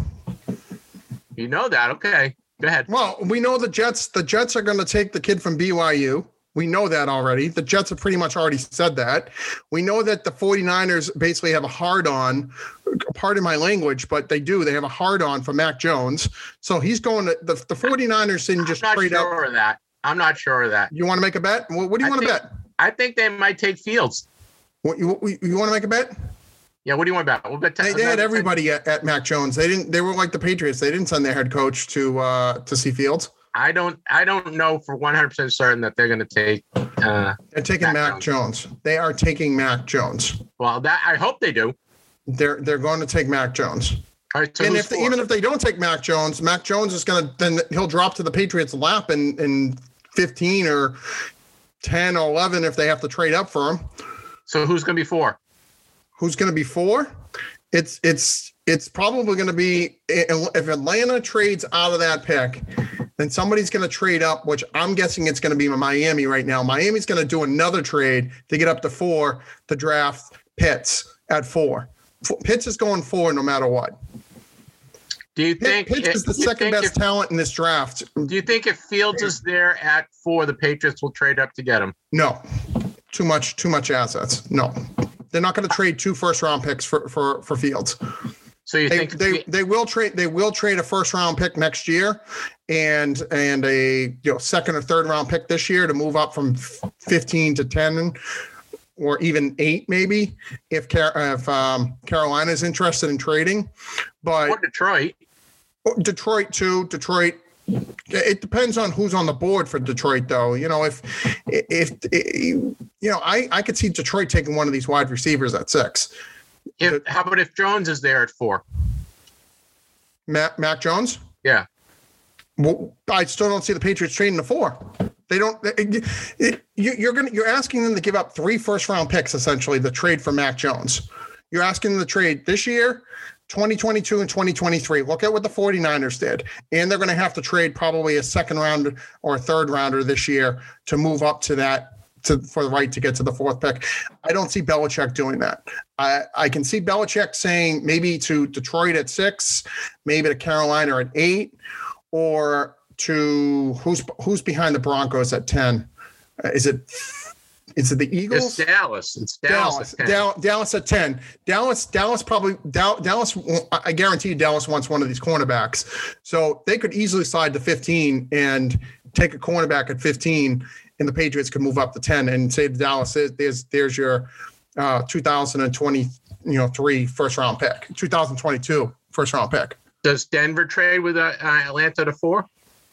You know that? Okay, go ahead. Well, we know the Jets. The Jets are going to take the kid from B Y U. We know that already. The Jets have pretty much already said that. We know that the 49ers basically have a hard on, pardon my language, but they do. They have a hard on for Mac Jones. So he's going to the, the 49ers didn't just I'm not trade sure up. of that. I'm not sure of that. You want to make a bet? What, what do you I want think, to bet? I think they might take Fields. What, you, you want to make a bet? Yeah, what do you want to bet? We'll bet ten, they, they had everybody at, at Mac Jones. They didn't. They were like the Patriots. They didn't send their head coach to uh, to see Fields. I don't. I don't know for one hundred percent certain that they're going to take. Uh, they're taking Mac, Mac Jones. Jones. They are taking Mac Jones. Well, that I hope they do. They're they're going to take Mac Jones. All right, so and if they, even if they don't take Mac Jones, Mac Jones is going to then he'll drop to the Patriots' lap in in fifteen or ten or eleven if they have to trade up for him. So who's going to be four? Who's going to be four? It's it's it's probably going to be if Atlanta trades out of that pick, then somebody's going to trade up, which I'm guessing it's going to be Miami right now. Miami's going to do another trade to get up to four to draft Pitts at four. Pitts is going four no matter what. Do you think Pitts it, is the you second think best if, talent in this draft? Do you think if Fields is there at four, the Patriots will trade up to get him? No, too much, too much assets. No, they're not going to trade two first round picks for for for Fields. So you They, think they they will trade they will trade a first round pick next year, and and a you know second or third round pick this year to move up from fifteen to ten, or even eight maybe if Car- if um, Carolina is interested in trading, but or Detroit? Detroit too. Detroit. It depends on who's on the board for Detroit, though. You know, if if, if you know, I I could see Detroit taking one of these wide receivers at six. If, how about if Jones is there at four? Mac, Mac Jones? Yeah. Well, I still don't see the Patriots trading the four. They don't. It, it, you, you're gonna. You're asking them to give up three first round picks essentially to trade for Mac Jones. You're asking them to trade this year, twenty twenty-two and twenty twenty-three. Look at what the 49ers did, and they're going to have to trade probably a second round or a third rounder this year to move up to that. To, for the right to get to the fourth pick. I don't see Belichick doing that. I, I can see Belichick saying maybe to Detroit at six, maybe to Carolina at eight, or to who's who's behind the Broncos at ten. Uh, is it is it the Eagles? It's Dallas. It's Dallas. Dallas. At Dal- Dallas at ten. Dallas. Dallas probably. Dal- Dallas. I guarantee you, Dallas wants one of these cornerbacks, so they could easily slide to fifteen and take a cornerback at fifteen. And the Patriots could move up to ten and say to Dallas, there's there's your uh, two thousand twenty, you know, three first round pick, two thousand twenty-two first round pick. Does Denver trade with uh, Atlanta to four?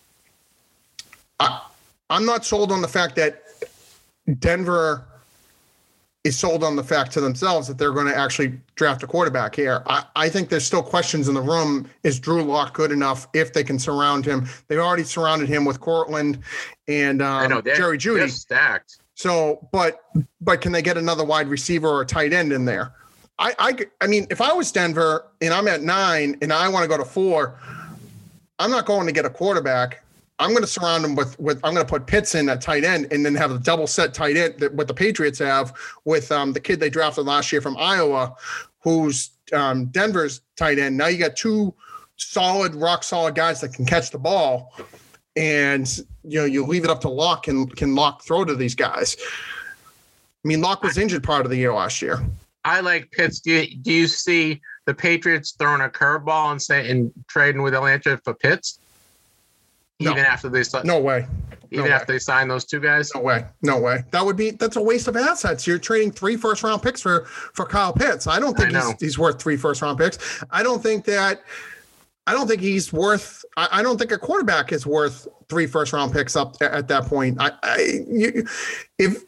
I, I'm not sold on the fact that Denver is sold on the fact to themselves that they're going to actually draft a quarterback here. I, I think there's still questions in the room. Is Drew Lock good enough if they can surround him? They've already surrounded him with Cortland and um, I know, Jerry Jeudy. They're stacked. So, but but can they get another wide receiver or a tight end in there? I I, I mean, if I was Denver and I'm at nine and I want to go to four, I'm not going to get a quarterback. I'm going to surround him with, with I'm going to put Pitts in at tight end and then have a double set tight end that what the Patriots have with um, the kid they drafted last year from Iowa, who's um, Denver's tight end. Now you got two solid, rock solid guys that can catch the ball, and you know you leave it up to Locke and can Locke throw to these guys. I mean, Locke was injured part of the year last year. I like Pitts. Do you, do you see the Patriots throwing a curveball and say and trading with Atlanta for Pitts? No. Even after they no way, even no after way. they sign those two guys, no way, no way. That would be that's a waste of assets. You're trading three first round picks for for Kyle Pitts. I don't think I he's he's worth three first round picks. I don't think that. I don't think he's worth. I, I don't think a quarterback is worth three first round picks up at, at that point. I, I you, if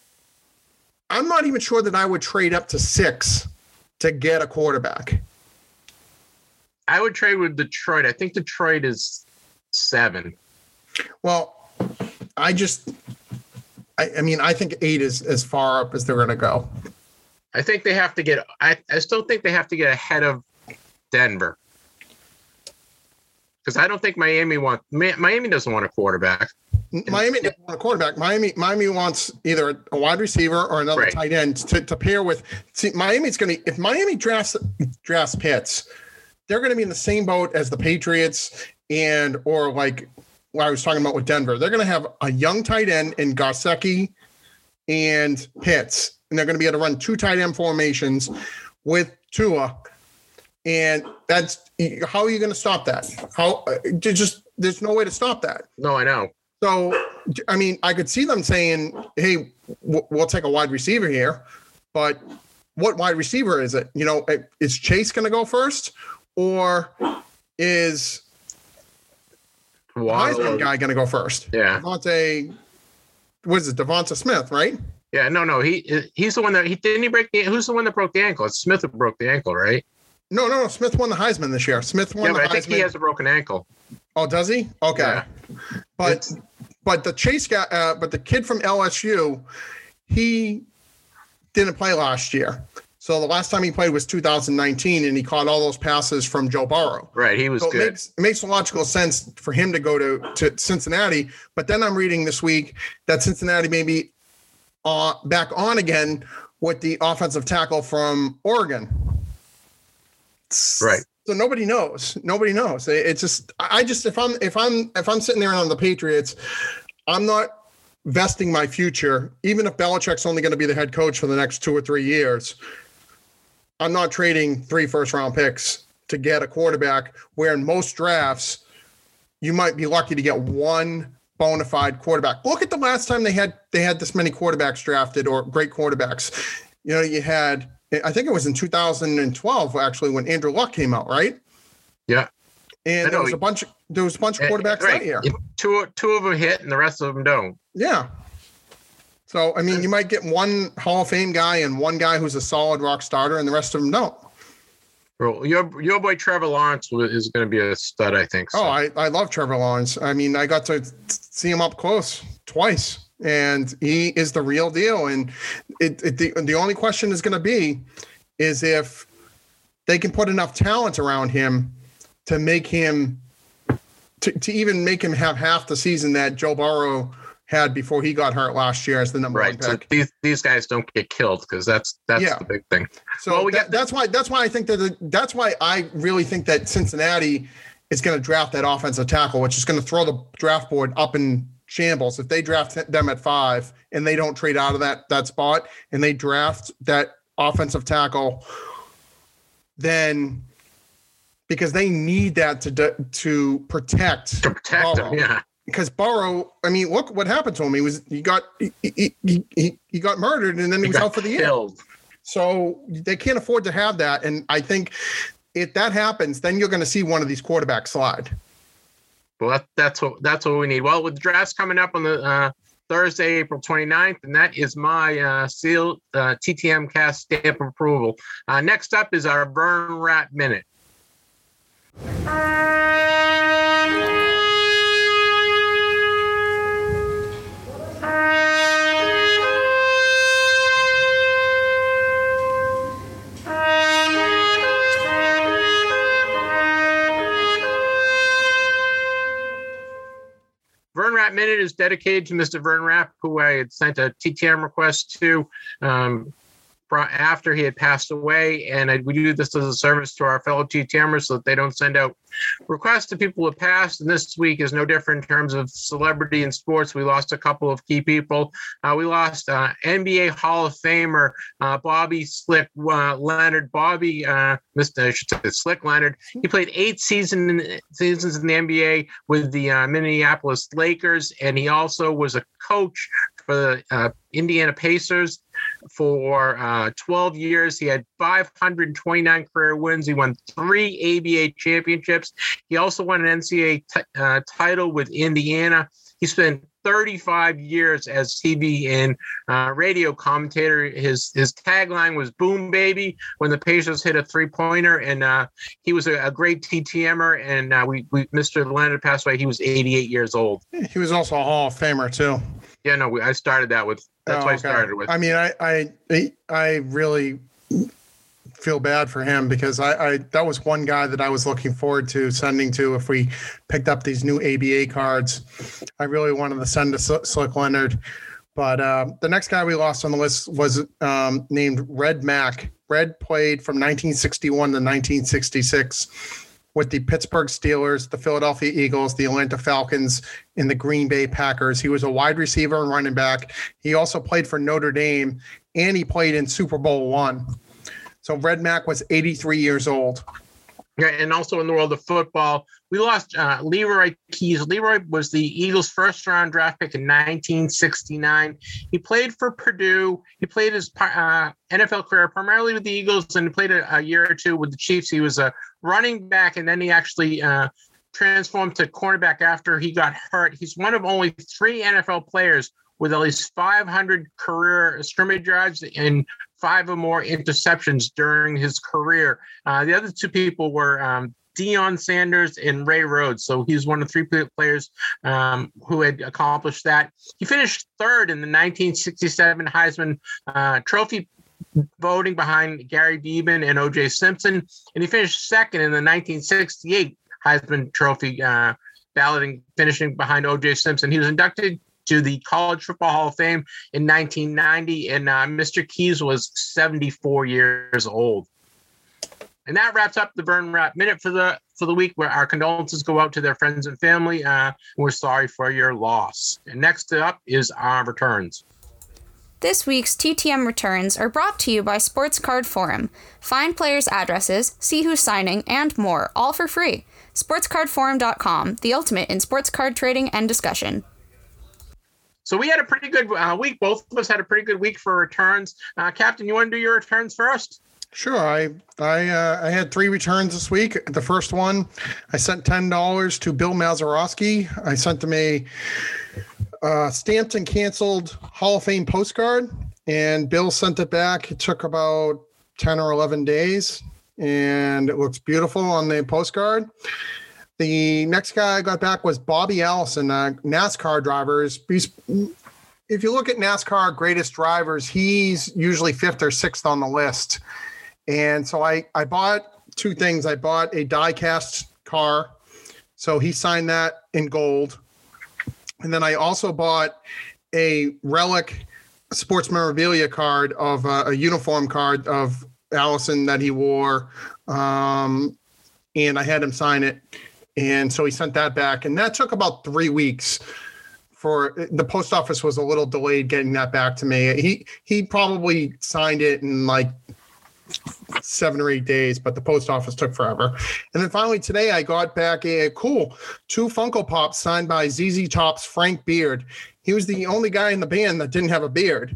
I'm not even sure that I would trade up to six to get a quarterback. I would trade with Detroit. I think Detroit is seven. Well, I just, I, I mean, I think eight is as far up as they're going to go. I think they have to get, I, I still think they have to get ahead of Denver. Because I don't think Miami wants, Miami doesn't want a quarterback. Miami doesn't want a quarterback. Miami, Miami wants either a wide receiver or another Right. tight end to, to pair with. See, Miami's going to, if Miami drafts, drafts Pitts, they're going to be in the same boat as the Patriots and, or like what I was talking about with Denver. They're going to have a young tight end in Garcecki and Pitts, and they're going to be able to run two tight end formations with Tua. And that's, how are you going to stop that? How, just, there's no way to stop that. No, I know. So, I mean, I could see them saying, hey, we'll take a wide receiver here, but what wide receiver is it? You know, is Chase going to go first, or is the Heisman guy going to go first? Yeah. Devontae, what is it? Devonta Smith, right? Yeah, no, no. He he's the one that he didn't he break the who's the one that broke the ankle? It's Smith who broke the ankle, right? No, no, no. Smith won the Heisman this year. Smith won Yeah, the but I Heisman. think he has a broken ankle. Oh, does he? Okay. Yeah. But It's- but the Chase guy, uh, but the kid from L S U, he didn't play last year. So the last time he played was two thousand nineteen, and he caught all those passes from Joe Burrow. Right, he was So it good. makes, it makes logical sense for him to go to, to Cincinnati. But then I'm reading this week that Cincinnati may be uh, back on again with the offensive tackle from Oregon. Right. So nobody knows. Nobody knows. It's just I just if I'm if I'm if I'm sitting there on the Patriots, I'm not vesting my future, even if Belichick's only going to be the head coach for the next two or three years. I'm not trading three first round picks to get a quarterback where in most drafts you might be lucky to get one bona fide quarterback. Look at the last time they had they had this many quarterbacks drafted or great quarterbacks. You know, you had I think it was in two thousand twelve actually when Andrew Luck came out, right? Yeah. And there was a bunch of there was a bunch of quarterbacks right. that year. Two two of them hit and the rest of them don't. Yeah. So I mean, you might get one Hall of Fame guy and one guy who's a solid rock starter, and the rest of them don't. Well, your your boy Trevor Lawrence is going to be a stud, I think. So. Oh, I, I love Trevor Lawrence. I mean, I got to see him up close twice, and he is the real deal. And it, it the the only question is going to be is if they can put enough talent around him to make him to, to even make him have half the season that Joe Burrow had before he got hurt last year as the number right. one pick. So these these guys don't get killed because that's that's yeah. the big thing. So well, we that, got- that's why that's why I think that the, that's why I really think that Cincinnati is going to draft that offensive tackle, which is going to throw the draft board up in shambles. If they draft them at five and they don't trade out of that that spot and they draft that offensive tackle, then because they need that to to protect to protect Burrow. them, yeah. Because Burrow, I mean, look what happened to him. He was he got he he, he, he got murdered and then he, he was out for the killed. year. So they can't afford to have that. And I think if that happens, then you're going to see one of these quarterbacks slide. Well, that, that's what that's what we need. Well, with the drafts coming up on the uh, Thursday, April twenty-ninth, and that is my uh, sealed uh, T T M cast stamp of approval. Uh, next up is our Vern Rapp Minute. Vern Rapp Minute is dedicated to Mister Vern Rapp, who I had sent a T T M request to um, after he had passed away. And I, we do this as a service to our fellow T T Mers so that they don't send out requests to people who have passed. And this week is no different in terms of celebrity in sports. We lost a couple of key people. Uh, we lost uh, N B A Hall of Famer uh, Bobby Slick uh, Leonard. Bobby, uh, Mister I should say Slick Leonard. He played eight season, seasons in the N B A with the uh, Minneapolis Lakers, and he also was a coach for the uh, Indiana Pacers for uh, twelve years. He had five hundred twenty-nine career wins. He won three A B A championships. He also won an N C double A t- uh, title with Indiana. He spent thirty-five years as T V and uh, radio commentator. His his tagline was "Boom Baby" when the Pacers hit a three-pointer, and uh, he was a, a great T T M er. And uh, we, we Mister Leonard passed away. He was eighty-eight years old. He was also a Hall of Famer too. Yeah, no, we, I started that with. That's oh, what okay. I started with. I mean, I I I really feel bad for him because I, I that was one guy that I was looking forward to sending to if we picked up these new A B A cards. I really wanted to send to Slick Leonard, but uh, the next guy we lost on the list was um, named Red Mack. Red played from nineteen sixty-one to nineteen sixty-six with the Pittsburgh Steelers, the Philadelphia Eagles, the Atlanta Falcons, and the Green Bay Packers. He was a wide receiver and running back. He also played for Notre Dame, and he played in Super Bowl one. So Red Mack was eighty-three years old. Yeah, and also in the world of football, we lost uh, Leroy Keys. Leroy was the Eagles' first-round draft pick in nineteen sixty-nine. He played for Purdue. He played his uh, N F L career primarily with the Eagles and played a, a year or two with the Chiefs. He was a running back, and then he actually uh, transformed to cornerback after he got hurt. He's one of only three N F L players with at least five hundred career scrimmage yards and five or more interceptions during his career. Uh, the other two people were um, Deion Sanders and Ray Rhodes. So he's one of three players um, who had accomplished that. He finished third in the nineteen sixty-seven Heisman uh, Trophy voting behind Gary Beeman and O J Simpson. And he finished second in the nineteen sixty-eight Heisman Trophy uh, balloting, finishing behind O J Simpson. He was inducted to the College Football Hall of Fame in nineteen ninety, and uh, Mister Keys was seventy-four years old. And that wraps up the Burn Wrap Minute for the for the week, where our condolences go out to their friends and family. Uh, we're sorry for your loss. And next up is our returns. This week's T T M returns are brought to you by Sports Card Forum. Find players' addresses, see who's signing, and more, all for free. sports card forum dot com, the ultimate in sports card trading and discussion. So we had a pretty good uh, week. Both of us had a pretty good week for returns. Uh, Captain, you want to do your returns first? Sure. I I uh, I had three returns this week. The first one, I sent ten dollars to Bill Mazeroski. I sent him a uh, stamped and canceled Hall of Fame postcard, and Bill sent it back. It took about ten or eleven days, and it looks beautiful on the postcard. The next guy I got back was Bobby Allison, uh, NASCAR drivers. He's, if you look at NASCAR greatest drivers, he's usually fifth or sixth on the list. And so I, I bought two things. I bought a die-cast car. So he signed that in gold. And then I also bought a relic sports memorabilia card of uh, a uniform card of Allison that he wore. Um, and I had him sign it. And so he sent that back. And that took about three weeks. For the post office was a little delayed getting that back to me. He he probably signed it in like seven or eight days, but the post office took forever. And then finally today I got back a cool two Funko Pops signed by Z Z Top's Frank Beard. He was the only guy in the band that didn't have a beard.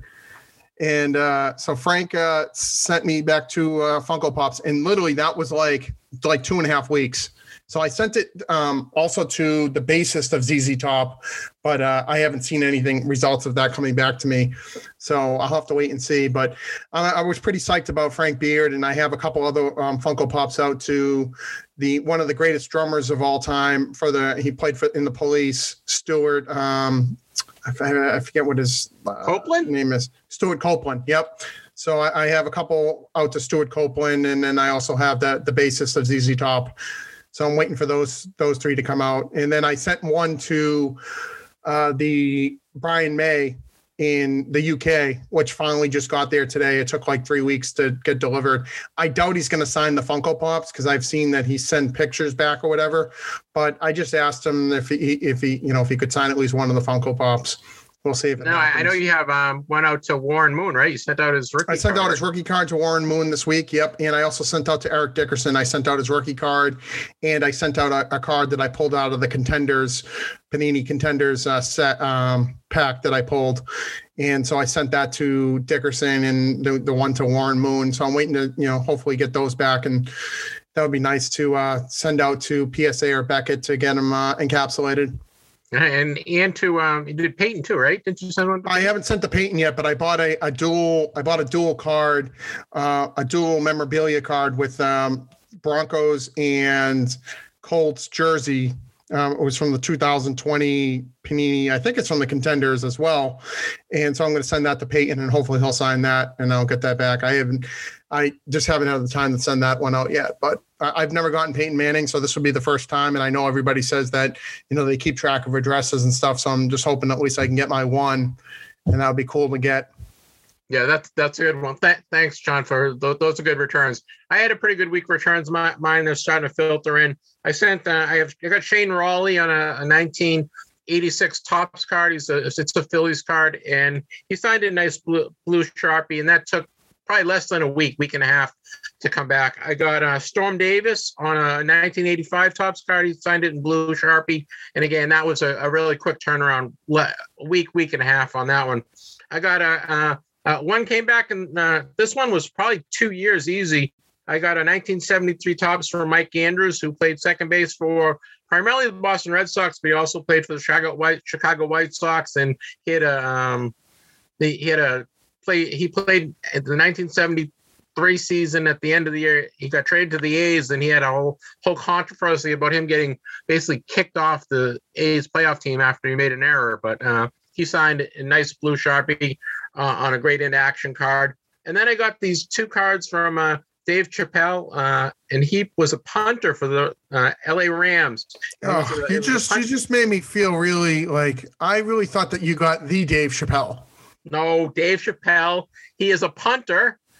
And uh, so Frank uh, sent me back two uh, Funko Pops, and literally that was like like two and a half weeks. So I sent it um, also to the bassist of Z Z Top, but uh, I haven't seen anything, results of that coming back to me. So I'll have to wait and see. But I, I was pretty psyched about Frank Beard, and I have a couple other um, Funko Pops out to the one of the greatest drummers of all time. For the he played for in the Police, Stuart. Um, I, I forget what his uh, Copeland name is. Stuart Copeland. Yep. So I, I have a couple out to Stuart Copeland, and then I also have the the bassist of Z Z Top. So I'm waiting for those those three to come out. And then I sent one to uh, the Brian May in the U K, which finally just got there today. It took like three weeks to get delivered. I doubt he's going to sign the Funko Pops because I've seen that he sent pictures back or whatever. But I just asked him if he, if he, you know, if he could sign at least one of the Funko Pops. We'll see if it No, happens. I know you have um, one out to Warren Moon, right? You sent out his rookie I sent card. out his rookie card to Warren Moon this week. Yep. And I also sent out to Eric Dickerson. I sent out his rookie card, and I sent out a, a card that I pulled out of the Contenders, Panini Contenders uh, set um, pack that I pulled. And so I sent that to Dickerson and the, the one to Warren Moon. So I'm waiting to, you know, hopefully get those back. And that would be nice to uh, send out to P S A or Beckett to get them uh, encapsulated. And and to um, you did Peyton too, right? Didn't you send one? I haven't sent the Peyton yet, but I bought a, a dual. I bought a dual card, uh, a dual memorabilia card with um, Broncos and Colts jersey. Um, it was from the two thousand twenty Panini. I think it's from the Contenders as well. And so I'm going to send that to Peyton, and hopefully he'll sign that, and I'll get that back. I haven't. I just haven't had the time to send that one out yet, but I've never gotten Peyton Manning, so this would be the first time. And I know everybody says that, you know, they keep track of addresses and stuff. So I'm just hoping at least I can get my one, and that would be cool to get. Yeah, that's that's a good one. Th- thanks, John, for th- those are good returns. I had a pretty good week for returns. My, mine are starting to filter in. I sent. Uh, I have. I got Shane Raleigh on a, a nineteen eighty-six Topps card. He's a. It's a Phillies card, and he signed a nice blue, blue Sharpie, and that took probably less than a week, week and a half to come back. I got uh, Storm Davis on a nineteen eighty-five Topps card. He signed it in blue Sharpie. And again, that was a, a really quick turnaround, a week, week and a half on that one. I got a, uh, uh, one came back, and uh, this one was probably two years easy. I got a nineteen seventy-three Topps from Mike Andrews, who played second base for primarily the Boston Red Sox, but he also played for the Chicago White, Chicago White Sox. And he had a, um, he had a, Play, he played at the nineteen seventy-three season. At the end of the year, he got traded to the A's, and he had a whole whole controversy about him getting basically kicked off the A's playoff team after he made an error. But uh, he signed a nice blue Sharpie uh, on a great into action card. And then I got these two cards from uh, Dave Chappelle, uh, and he was a punter for the uh, L A Rams. Oh, a, you just you just made me feel really like I really thought that you got the Dave Chappelle. No, Dave Chappelle. He is a punter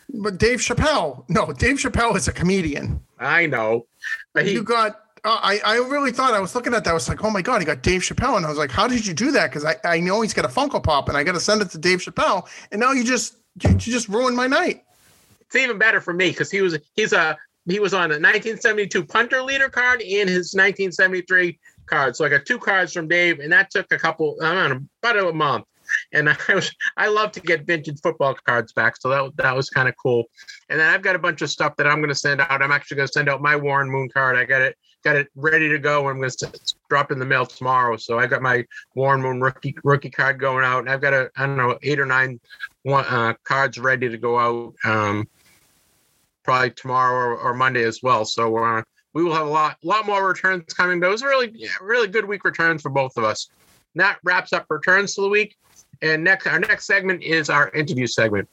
But Dave Chappelle, no, Dave Chappelle is a comedian. I know, but he you got. Uh, I I really thought I was looking at that. I was like, oh my god, he got Dave Chappelle, and I was like, how did you do that? Because I, I know he's got a Funko Pop, and I got to send it to Dave Chappelle, and now you just you, you just ruined my night. It's even better for me because he was he's a he was on the nineteen seventy-two punter leader card and his nineteen seventy-three card. So I got two cards from Dave, and that took a couple, I don't know, about a month. And I was I love to get vintage football cards back, so that that was kind of cool. And then I've got a bunch of stuff that I'm going to send out. I'm actually going to send out my Warren Moon card. I got it got it ready to go. I'm going to drop in the mail tomorrow. So I got my Warren Moon rookie rookie card going out, and I've got a I don't know eight or nine one, uh, cards ready to go out. Um, probably tomorrow or, or Monday as well. So uh, we will have a lot lot more returns coming. But it was a really yeah, really good week returns for both of us. And that wraps up returns for the week. And next, our next segment is our interview segment.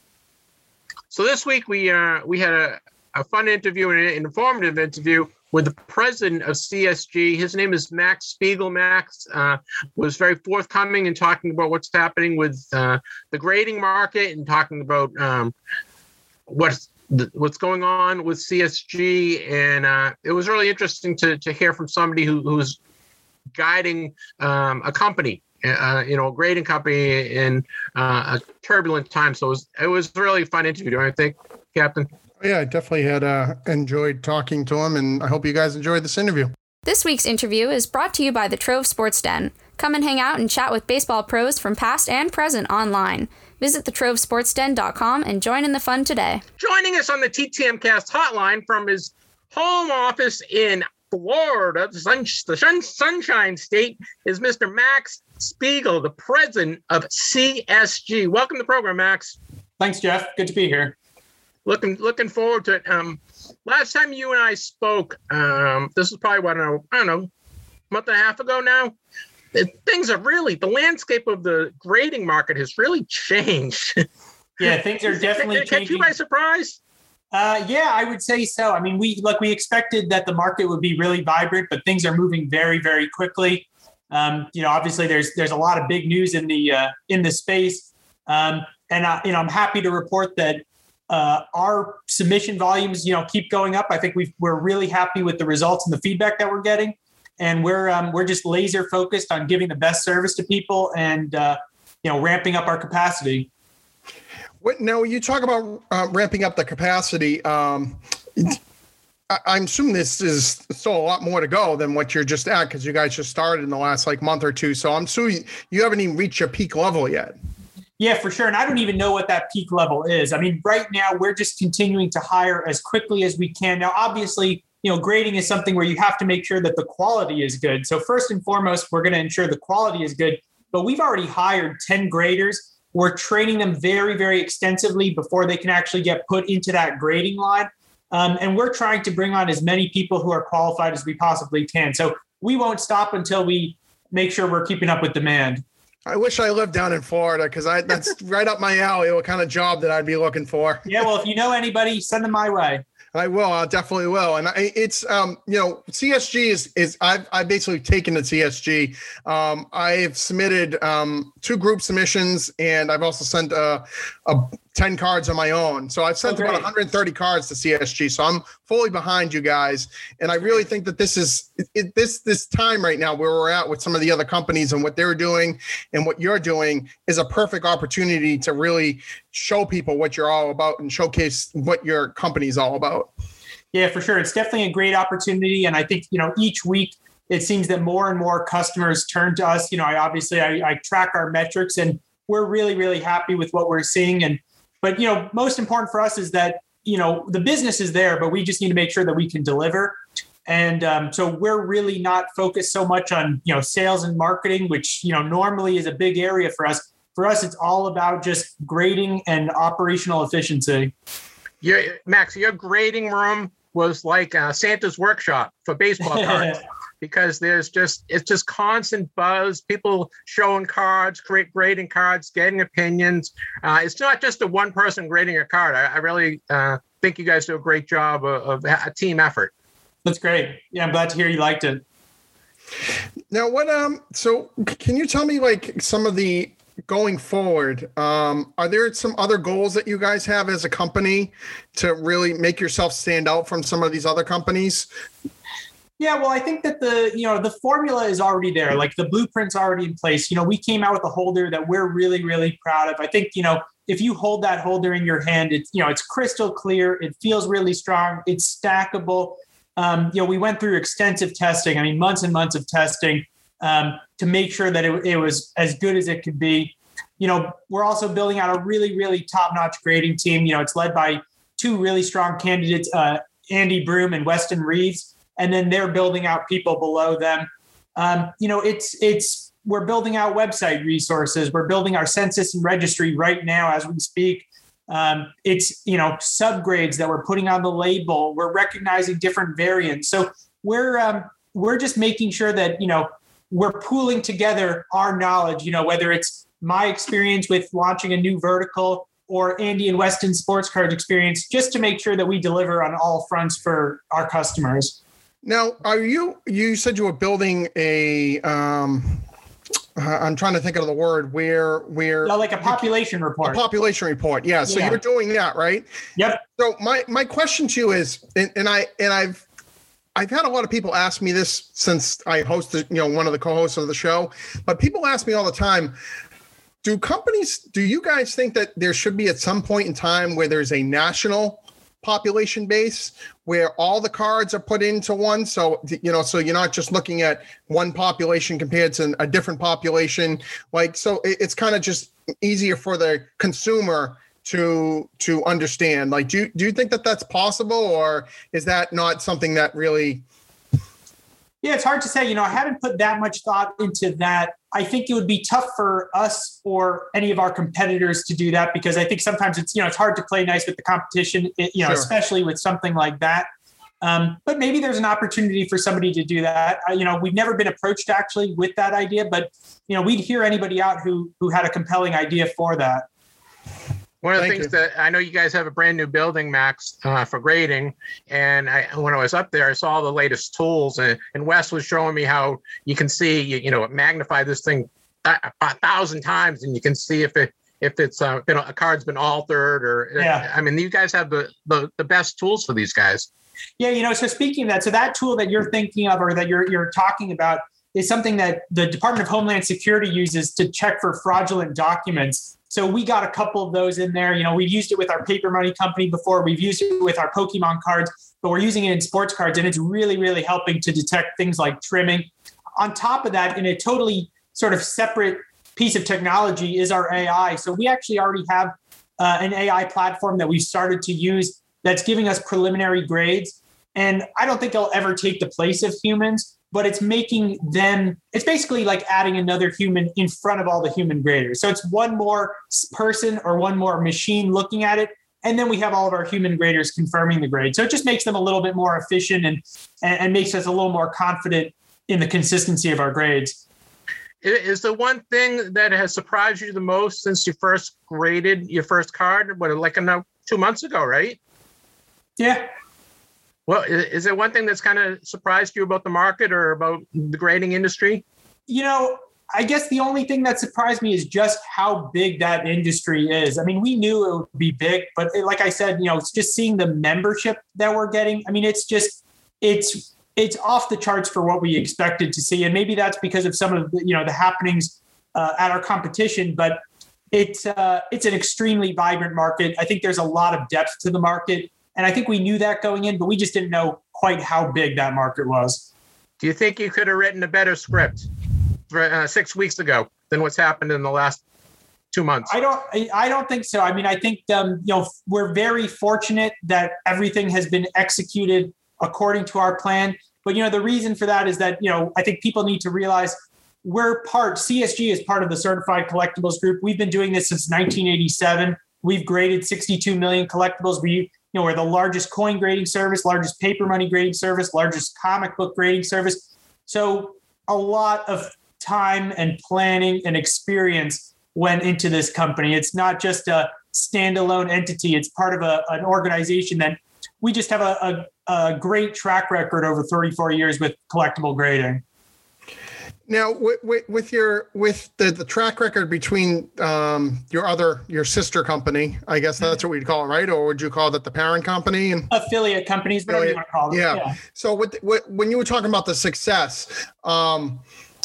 So this week we uh, we had a, a fun interview and an informative interview with the president of C S G. His name is Max Spiegel. Max uh, was very forthcoming in talking about what's happening with uh, the grading market and talking about um, what's the, what's going on with C S G. And uh, it was really interesting to to hear from somebody who who's guiding um, a company. Uh, you know, a grading company in uh, a turbulent time. So it was, it was really a fun interview, don't you think, Captain? Yeah, I definitely had uh, enjoyed talking to him, and I hope you guys enjoyed this interview. This week's interview is brought to you by the Trove Sports Den. Come and hang out and chat with baseball pros from past and present online. Visit the trove sports den dot com and join in the fun today. Joining us on the T T M Cast hotline from his home office in Florida, the, sun, the sun, Sunshine State, is Mister Max Spiegel, the president of C S G. Welcome to the program, Max. Thanks, Jeff. Good to be here. Looking looking forward to it. Um, last time you and I spoke, um, this was probably, what, I don't know, I don't know, a month and a half ago now. It, things are really, the landscape of the grading market has really changed. Yeah, things are definitely Did it catch changing. you by surprise? Uh, yeah, I would say so. I mean, we look, we expected that the market would be really vibrant, but things are moving very, very quickly. Um, you know, obviously, there's there's a lot of big news in the uh, in the space, um, and I, you know, I'm happy to report that uh, our submission volumes, you know, keep going up. I think we've, we're really happy with the results and the feedback that we're getting, and we're um, we're just laser focused on giving the best service to people and uh, you know, ramping up our capacity. What, now, you talk about uh, ramping up the capacity. Um, I, I'm assuming this is still a lot more to go than what you're just at, because you guys just started in the last like month or two. So I'm assuming you haven't even reached your peak level yet. Yeah, for sure. And I don't even know what that peak level is. I mean, right now we're just continuing to hire as quickly as we can. Now, obviously, you know, grading is something where you have to make sure that the quality is good. So first and foremost, we're going to ensure the quality is good. But we've already hired ten graders. We're training them very, very extensively before they can actually get put into that grading line. Um, and we're trying to bring on as many people who are qualified as we possibly can. So we won't stop until we make sure we're keeping up with demand. I wish I lived down in Florida, because I that's right up my alley, what kind of job that I'd be looking for. Yeah, well, if you know anybody, send them my way. I will. I definitely will. And I, it's, um, you know, C S G is, is I've, I've basically taken the C S G. Um, I've submitted um, two group submissions, and I've also sent a, a ten cards on my own. So I've sent oh, about one hundred thirty cards to C S G. So I'm fully behind you guys. And I really think that this is it, it, this, this time right now where we're at with some of the other companies and what they're doing and what you're doing is a perfect opportunity to really show people what you're all about and showcase what your company's all about. Yeah, for sure. It's definitely a great opportunity. And I think, you know, each week it seems that more and more customers turn to us. You know, I obviously I, I track our metrics, and we're really, really happy with what we're seeing. And, but, you know, most important for us is that, you know, the business is there, but we just need to make sure that we can deliver. And um, so we're really not focused so much on, you know, sales and marketing, which, you know, normally is a big area for us. For us, it's all about just grading and operational efficiency. Your, Max, your grading room was like uh, Santa's workshop for baseball cards, because there's just, it's just constant buzz, people showing cards, create grading cards, getting opinions. Uh, it's not just a one person grading a card. I, I really uh, think you guys do a great job of, of a team effort. That's great. Yeah, I'm glad to hear you liked it. Now, what, um, so can you tell me like some of the going forward, um, are there some other goals that you guys have as a company to really make yourself stand out from some of these other companies? Yeah, well, I think that the, you know, the formula is already there. Like the blueprint's already in place. You know, we came out with a holder that we're really, really proud of. I think, you know, if you hold that holder in your hand, it's, you know, it's crystal clear. It feels really strong. It's stackable. Um, you know, we went through extensive testing. I mean, months and months of testing um, to make sure that it, it was as good as it could be. You know, we're also building out a really, really top-notch grading team. You know, it's led by two really strong candidates, uh, Andy Broom and Weston Reeves. And then they're building out people below them. Um, you know, it's it's we're building out website resources. We're building our census and registry right now as we speak. Um, it's, you know, subgrades that we're putting on the label. We're recognizing different variants. So we're um, we're just making sure that, you know, we're pooling together our knowledge, you know, whether it's my experience with launching a new vertical or Andy and Weston's sports cards experience, just to make sure that we deliver on all fronts for our customers. Now, are you, you said you were building a, um, uh, I'm trying to think of the word where, where. No, like a population you, report. A population report. Yeah. So yeah. You're doing that, right? Yep. So my, my question to you is, and, and I, and I've, I've had a lot of people ask me this since I hosted, you know, one of the co-hosts of the show, but people ask me all the time, do companies, do you guys think that there should be at some point in time where there's a national population base where all the cards are put into one? So, you know, so you're not just looking at one population compared to a different population. Like, so it's kind of just easier for the consumer to, to understand. Like, do you, do you think that that's possible, or is that not something that really? Yeah, it's hard to say. You know, I haven't put that much thought into that. I think it would be tough for us or any of our competitors to do that, because I think sometimes it's, you know, it's hard to play nice with the competition, you know, sure. especially with something like that. Um, but maybe there's an opportunity for somebody to do that. Uh, you know, we've never been approached actually with that idea, but, you know, we'd hear anybody out who who had a compelling idea for that. One of the Thank things you. that I know you guys have a brand new building, Max, uh, for grading. And I, when I was up there, I saw the latest tools, and, and Wes was showing me how you can see, you, you know, magnify this thing a, a thousand times, and you can see if it if it's uh, been a card's been altered, or yeah. I mean, you guys have the, the the best tools for these guys. Yeah, you know, so speaking of that, so that tool that you're thinking of, or that you're you're talking about, is something that the Department of Homeland Security uses to check for fraudulent documents. So we got a couple of those in there. You know, we've used it with our paper money company before. We've used it with our Pokemon cards, but we're using it in sports cards, and it's really, really helping to detect things like trimming. On top of that, in a totally sort of separate piece of technology is our A I. So we actually already have uh, an A I platform that we've started to use that's giving us preliminary grades. And I don't think it'll ever take the place of humans, but it's making them, it's basically like adding another human in front of all the human graders. So it's one more person or one more machine looking at it. And then we have all of our human graders confirming the grade. So it just makes them a little bit more efficient and, and, and makes us a little more confident in the consistency of our grades. Is the one thing that has surprised you the most since you first graded your first card, what, like a, two months ago, right? Yeah. Well, is there one thing that's kind of surprised you about the market or about the grading industry? You know, I guess the only thing that surprised me is just how big that industry is. I mean, we knew it would be big, but like I said, you know, it's just seeing the membership that we're getting. I mean, it's just, it's, it's off the charts for what we expected to see. And maybe that's because of some of the, you know, the happenings uh, at our competition, but it's, uh, it's an extremely vibrant market. I think there's a lot of depth to the market. And I think we knew that going in, but we just didn't know quite how big that market was. Do you think you could have written a better script for, uh, six weeks ago than what's happened in the last two months? I don't. I don't think so. I mean, I think um, you know, we're very fortunate that everything has been executed according to our plan. But you know, the reason for that is that, you know, I think people need to realize we're part. C S G is part of the Certified Collectibles Group. We've been doing this since nineteen eighty-seven. We've graded sixty-two million collectibles. We You know, we're the largest coin grading service, largest paper money grading service, largest comic book grading service. So a lot of time and planning and experience went into this company. It's not just a standalone entity. It's part of a, an organization that we just have a, a, a great track record over thirty-four years with collectible grading. Now, with, with, with your with the, the track record between um, your other your sister company, I guess that's what we'd call it, right? Or would you call that the parent company? And affiliate companies, whatever you want to call them. Yeah. yeah. So with, with, when you were talking about the success, um,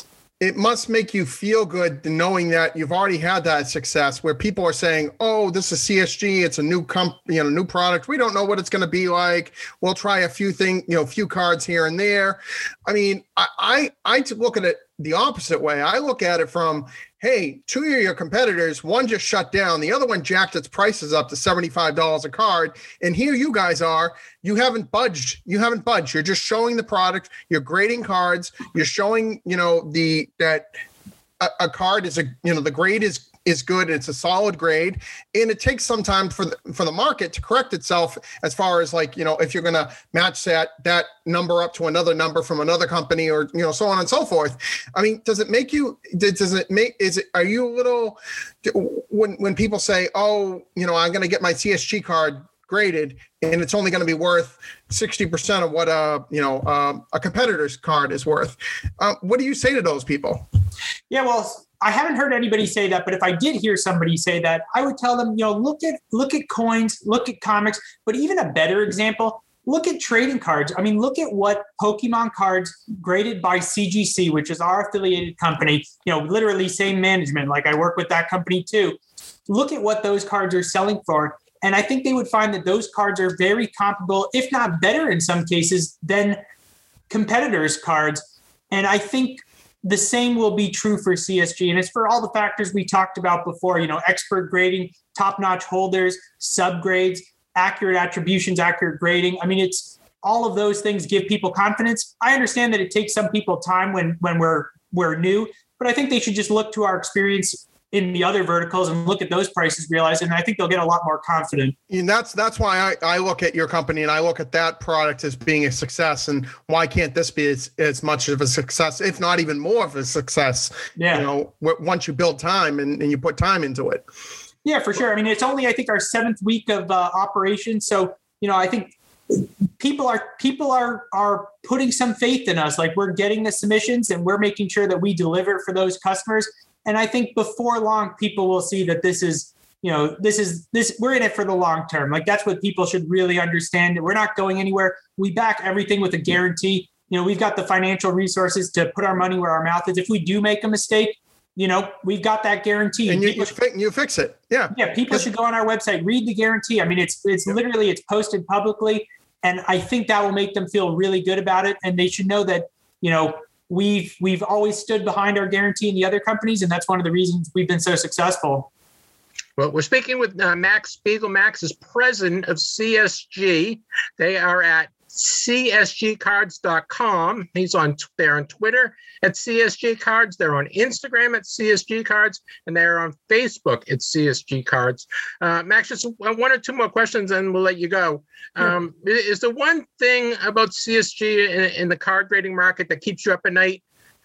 it must make you feel good knowing that you've already had that success where people are saying, oh, this is C S G. It's a new comp, you know, new product. We don't know what it's going to be like. We'll try a few things, you know, a few cards here and there. I mean, I, I, I look at it the opposite way. I look at it from, hey, two of your competitors, one just shut down. The other one jacked its prices up to seventy-five dollars a card. And here you guys are, you haven't budged. You haven't budged. You're just showing the product. You're grading cards. You're showing, you know, the, that a, a card is a, you know, the grade is, is good. It's a solid grade. And it takes some time for the, for the market to correct itself as far as like, you know, if you're going to match that, that number up to another number from another company or, you know, so on and so forth. I mean, does it make you, does it make, is it, are you a little, when, when people say, oh, you know, I'm going to get my C S G card graded and it's only going to be worth sixty percent of what a, you know, um, a competitor's card is worth. Uh, what do you say to those people? Yeah, well, I haven't heard anybody say that, but if I did hear somebody say that, I would tell them, you know, look at look at coins, look at comics, but even a better example, look at trading cards. I mean, look at what Pokemon cards graded by C G C, which is our affiliated company, you know, literally same management, like I work with that company too. Look at what those cards are selling for. And I think they would find that those cards are very comparable, if not better in some cases, than competitors' cards. And I think the same will be true for C S G. And it's for all the factors we talked about before, you know, expert grading, top-notch holders, subgrades, accurate attributions, accurate grading. I mean, it's all of those things give people confidence. I understand that it takes some people time when, when we're, we're new, but I think they should just look to our experience in the other verticals and look at those prices, realize, and I think they'll get a lot more confident. And that's that's why I, I look at your company and I look at that product as being a success. And why can't this be as, as much of a success, if not even more of a success? Yeah. You know, w- once you build time and, and you put time into it. Yeah, for sure. I mean, it's only, I think, our seventh week of uh, operation. So, you know, I think people are people are are putting some faith in us. Like, we're getting the submissions and we're making sure that we deliver for those customers. And I think before long, people will see that this is, you know, this is this, we're in it for the long term. Like, that's what people should really understand. We're not going anywhere. We back everything with a guarantee. You know, we've got the financial resources to put our money where our mouth is. If we do make a mistake, you know, we've got that guarantee. And you, you, fi- you fix it. Yeah. Yeah. People should go on our website, read the guarantee. I mean, it's, it's yeah. literally, it's posted publicly. And I think that will make them feel really good about it. And they should know that, you know, We've we've always stood behind our guarantee in the other companies, and that's one of the reasons we've been so successful. Well, we're speaking with uh, Max Spiegel. Max is president of C S G. They are at C S G cards dot com. He's on they're on Twitter at C S G Cards. They're on Instagram at C S G Cards, and they're on Facebook at C S G Cards. Uh, Max, just one or two more questions, and we'll let you go. Um, yeah. Is there one thing about C S G in, in the card grading market that keeps you up at night?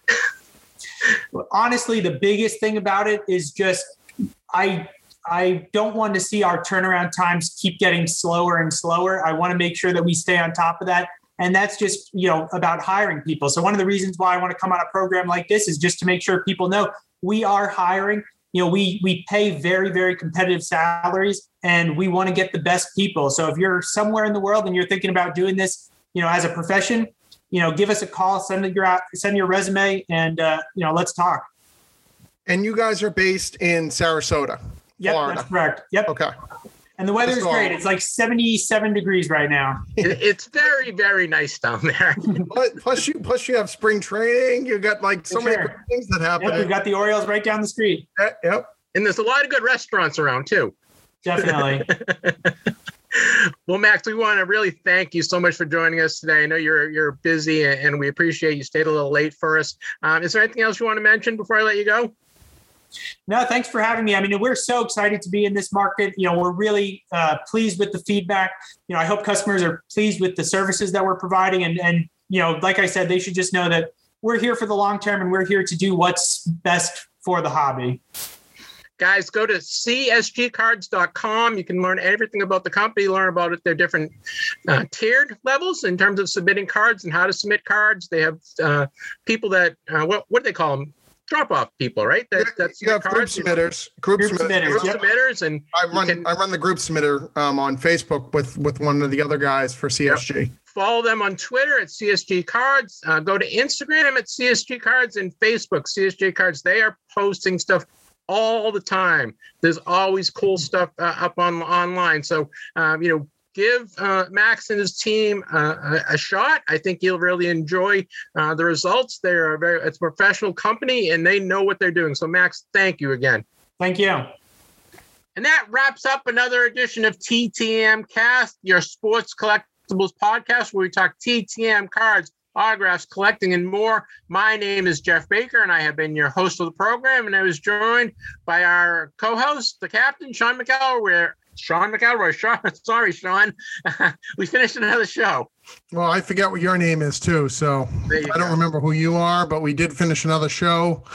Well, honestly, the biggest thing about it is just I. I don't want to see our turnaround times keep getting slower and slower. I want to make sure that we stay on top of that. And that's just, you know, about hiring people. So one of the reasons why I want to come on a program like this is just to make sure people know we are hiring. You know, we we pay very, very competitive salaries and we want to get the best people. So if you're somewhere in the world and you're thinking about doing this, you know, as a profession, you know, give us a call, send your send your resume and, uh, you know, let's talk. And you guys are based in Sarasota. Yep, Florida. That's correct. Yep. Okay. And the weather's so, great. It's like seventy-seven degrees right now. It's very, very nice down there. plus, you plus you have spring training. You got like so For many sure. things that happen. Yep, we've got the Orioles right down the street. Uh, yep. And there's a lot of good restaurants around too. Definitely. Well, Max, we want to really thank you so much for joining us today. I know you're you're busy, and we appreciate you stayed a little late for us. Um, is there anything else you want to mention before I let you go? No, thanks for having me. I mean, we're so excited to be in this market. You know, we're really uh, pleased with the feedback. You know, I hope customers are pleased with the services that we're providing. And, and, you know, like I said, they should just know that we're here for the long term and we're here to do what's best for the hobby. Guys, go to C S G cards dot com. You can learn everything about the company, learn about it, their different uh, tiered levels in terms of submitting cards and how to submit cards. They have uh, people that uh, what what do they call them? Drop-off people, right? That, that's you have group submitters, group, Group submitters, submitters, Group yep. submitters, and I run can- I run the group submitter um, on Facebook with with one of the other guys for C S G. Yep. Follow them on Twitter at C S G Cards. Uh, go to Instagram at C S G Cards and Facebook C S G Cards. They are posting stuff all the time. There's always cool stuff uh, up on online. So um, you know. Give uh, Max and his team uh, a, a shot. I think you'll really enjoy uh, the results. They're a very it's a professional company and they know what they're doing. So Max, thank you again. Thank you. And that wraps up another edition of T T M Cast, your sports collectibles podcast, where we talk T T M cards, autographs, collecting, and more. My name is Jeff Baker, and I have been your host of the program. And I was joined by our co-host, the captain, Sean McElroy. Sean McElroy. Sean, sorry, Sean. We finished another show. Well, I forget what your name is too, so I don't go. remember who you are, but we did finish another show,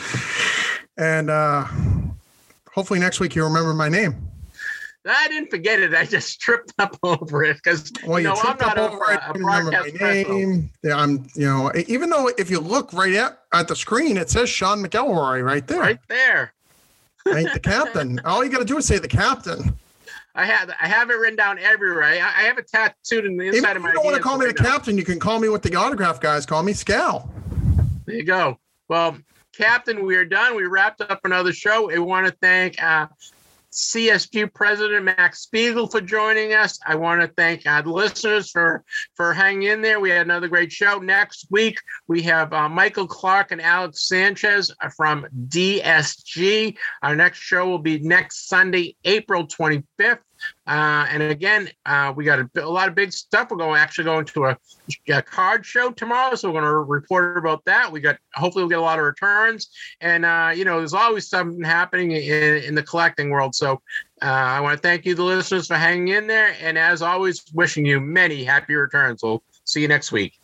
and uh, hopefully next week you remember my name. I didn't forget it. I just tripped up over it because Well, you, you know, I'm tripped not up a, over it. a I remember broadcast my professional. name. Yeah, I'm. You know, even though if you look right at at the screen, it says Sean McElroy right there. Right there. I ain't the captain. All you got to do is say the captain. I have I have it written down everywhere. I, I have it tattooed in the Even inside if of you my don't want to hands call me the right now. captain, you can call me what the autograph guys call me, Scal. There you go. Well, Captain, we are done. We wrapped up another show. I want to thank uh, C S G President Max Spiegel for joining us. I want to thank uh, the listeners for, for hanging in there. We had another great show. Next week, we have uh, Michael Clark and Alex Sanchez from D S G. Our next show will be next Sunday, April twenty-fifth. Uh, and again, uh, we got a, a lot of big stuff. We're going actually going to a, a card show tomorrow, so we're going to report about that. We got hopefully we'll get a lot of returns, and uh, you know, there's always something happening in, in the collecting world. So uh, I want to thank you, the listeners, for hanging in there, and as always, wishing you many happy returns. We'll see you next week.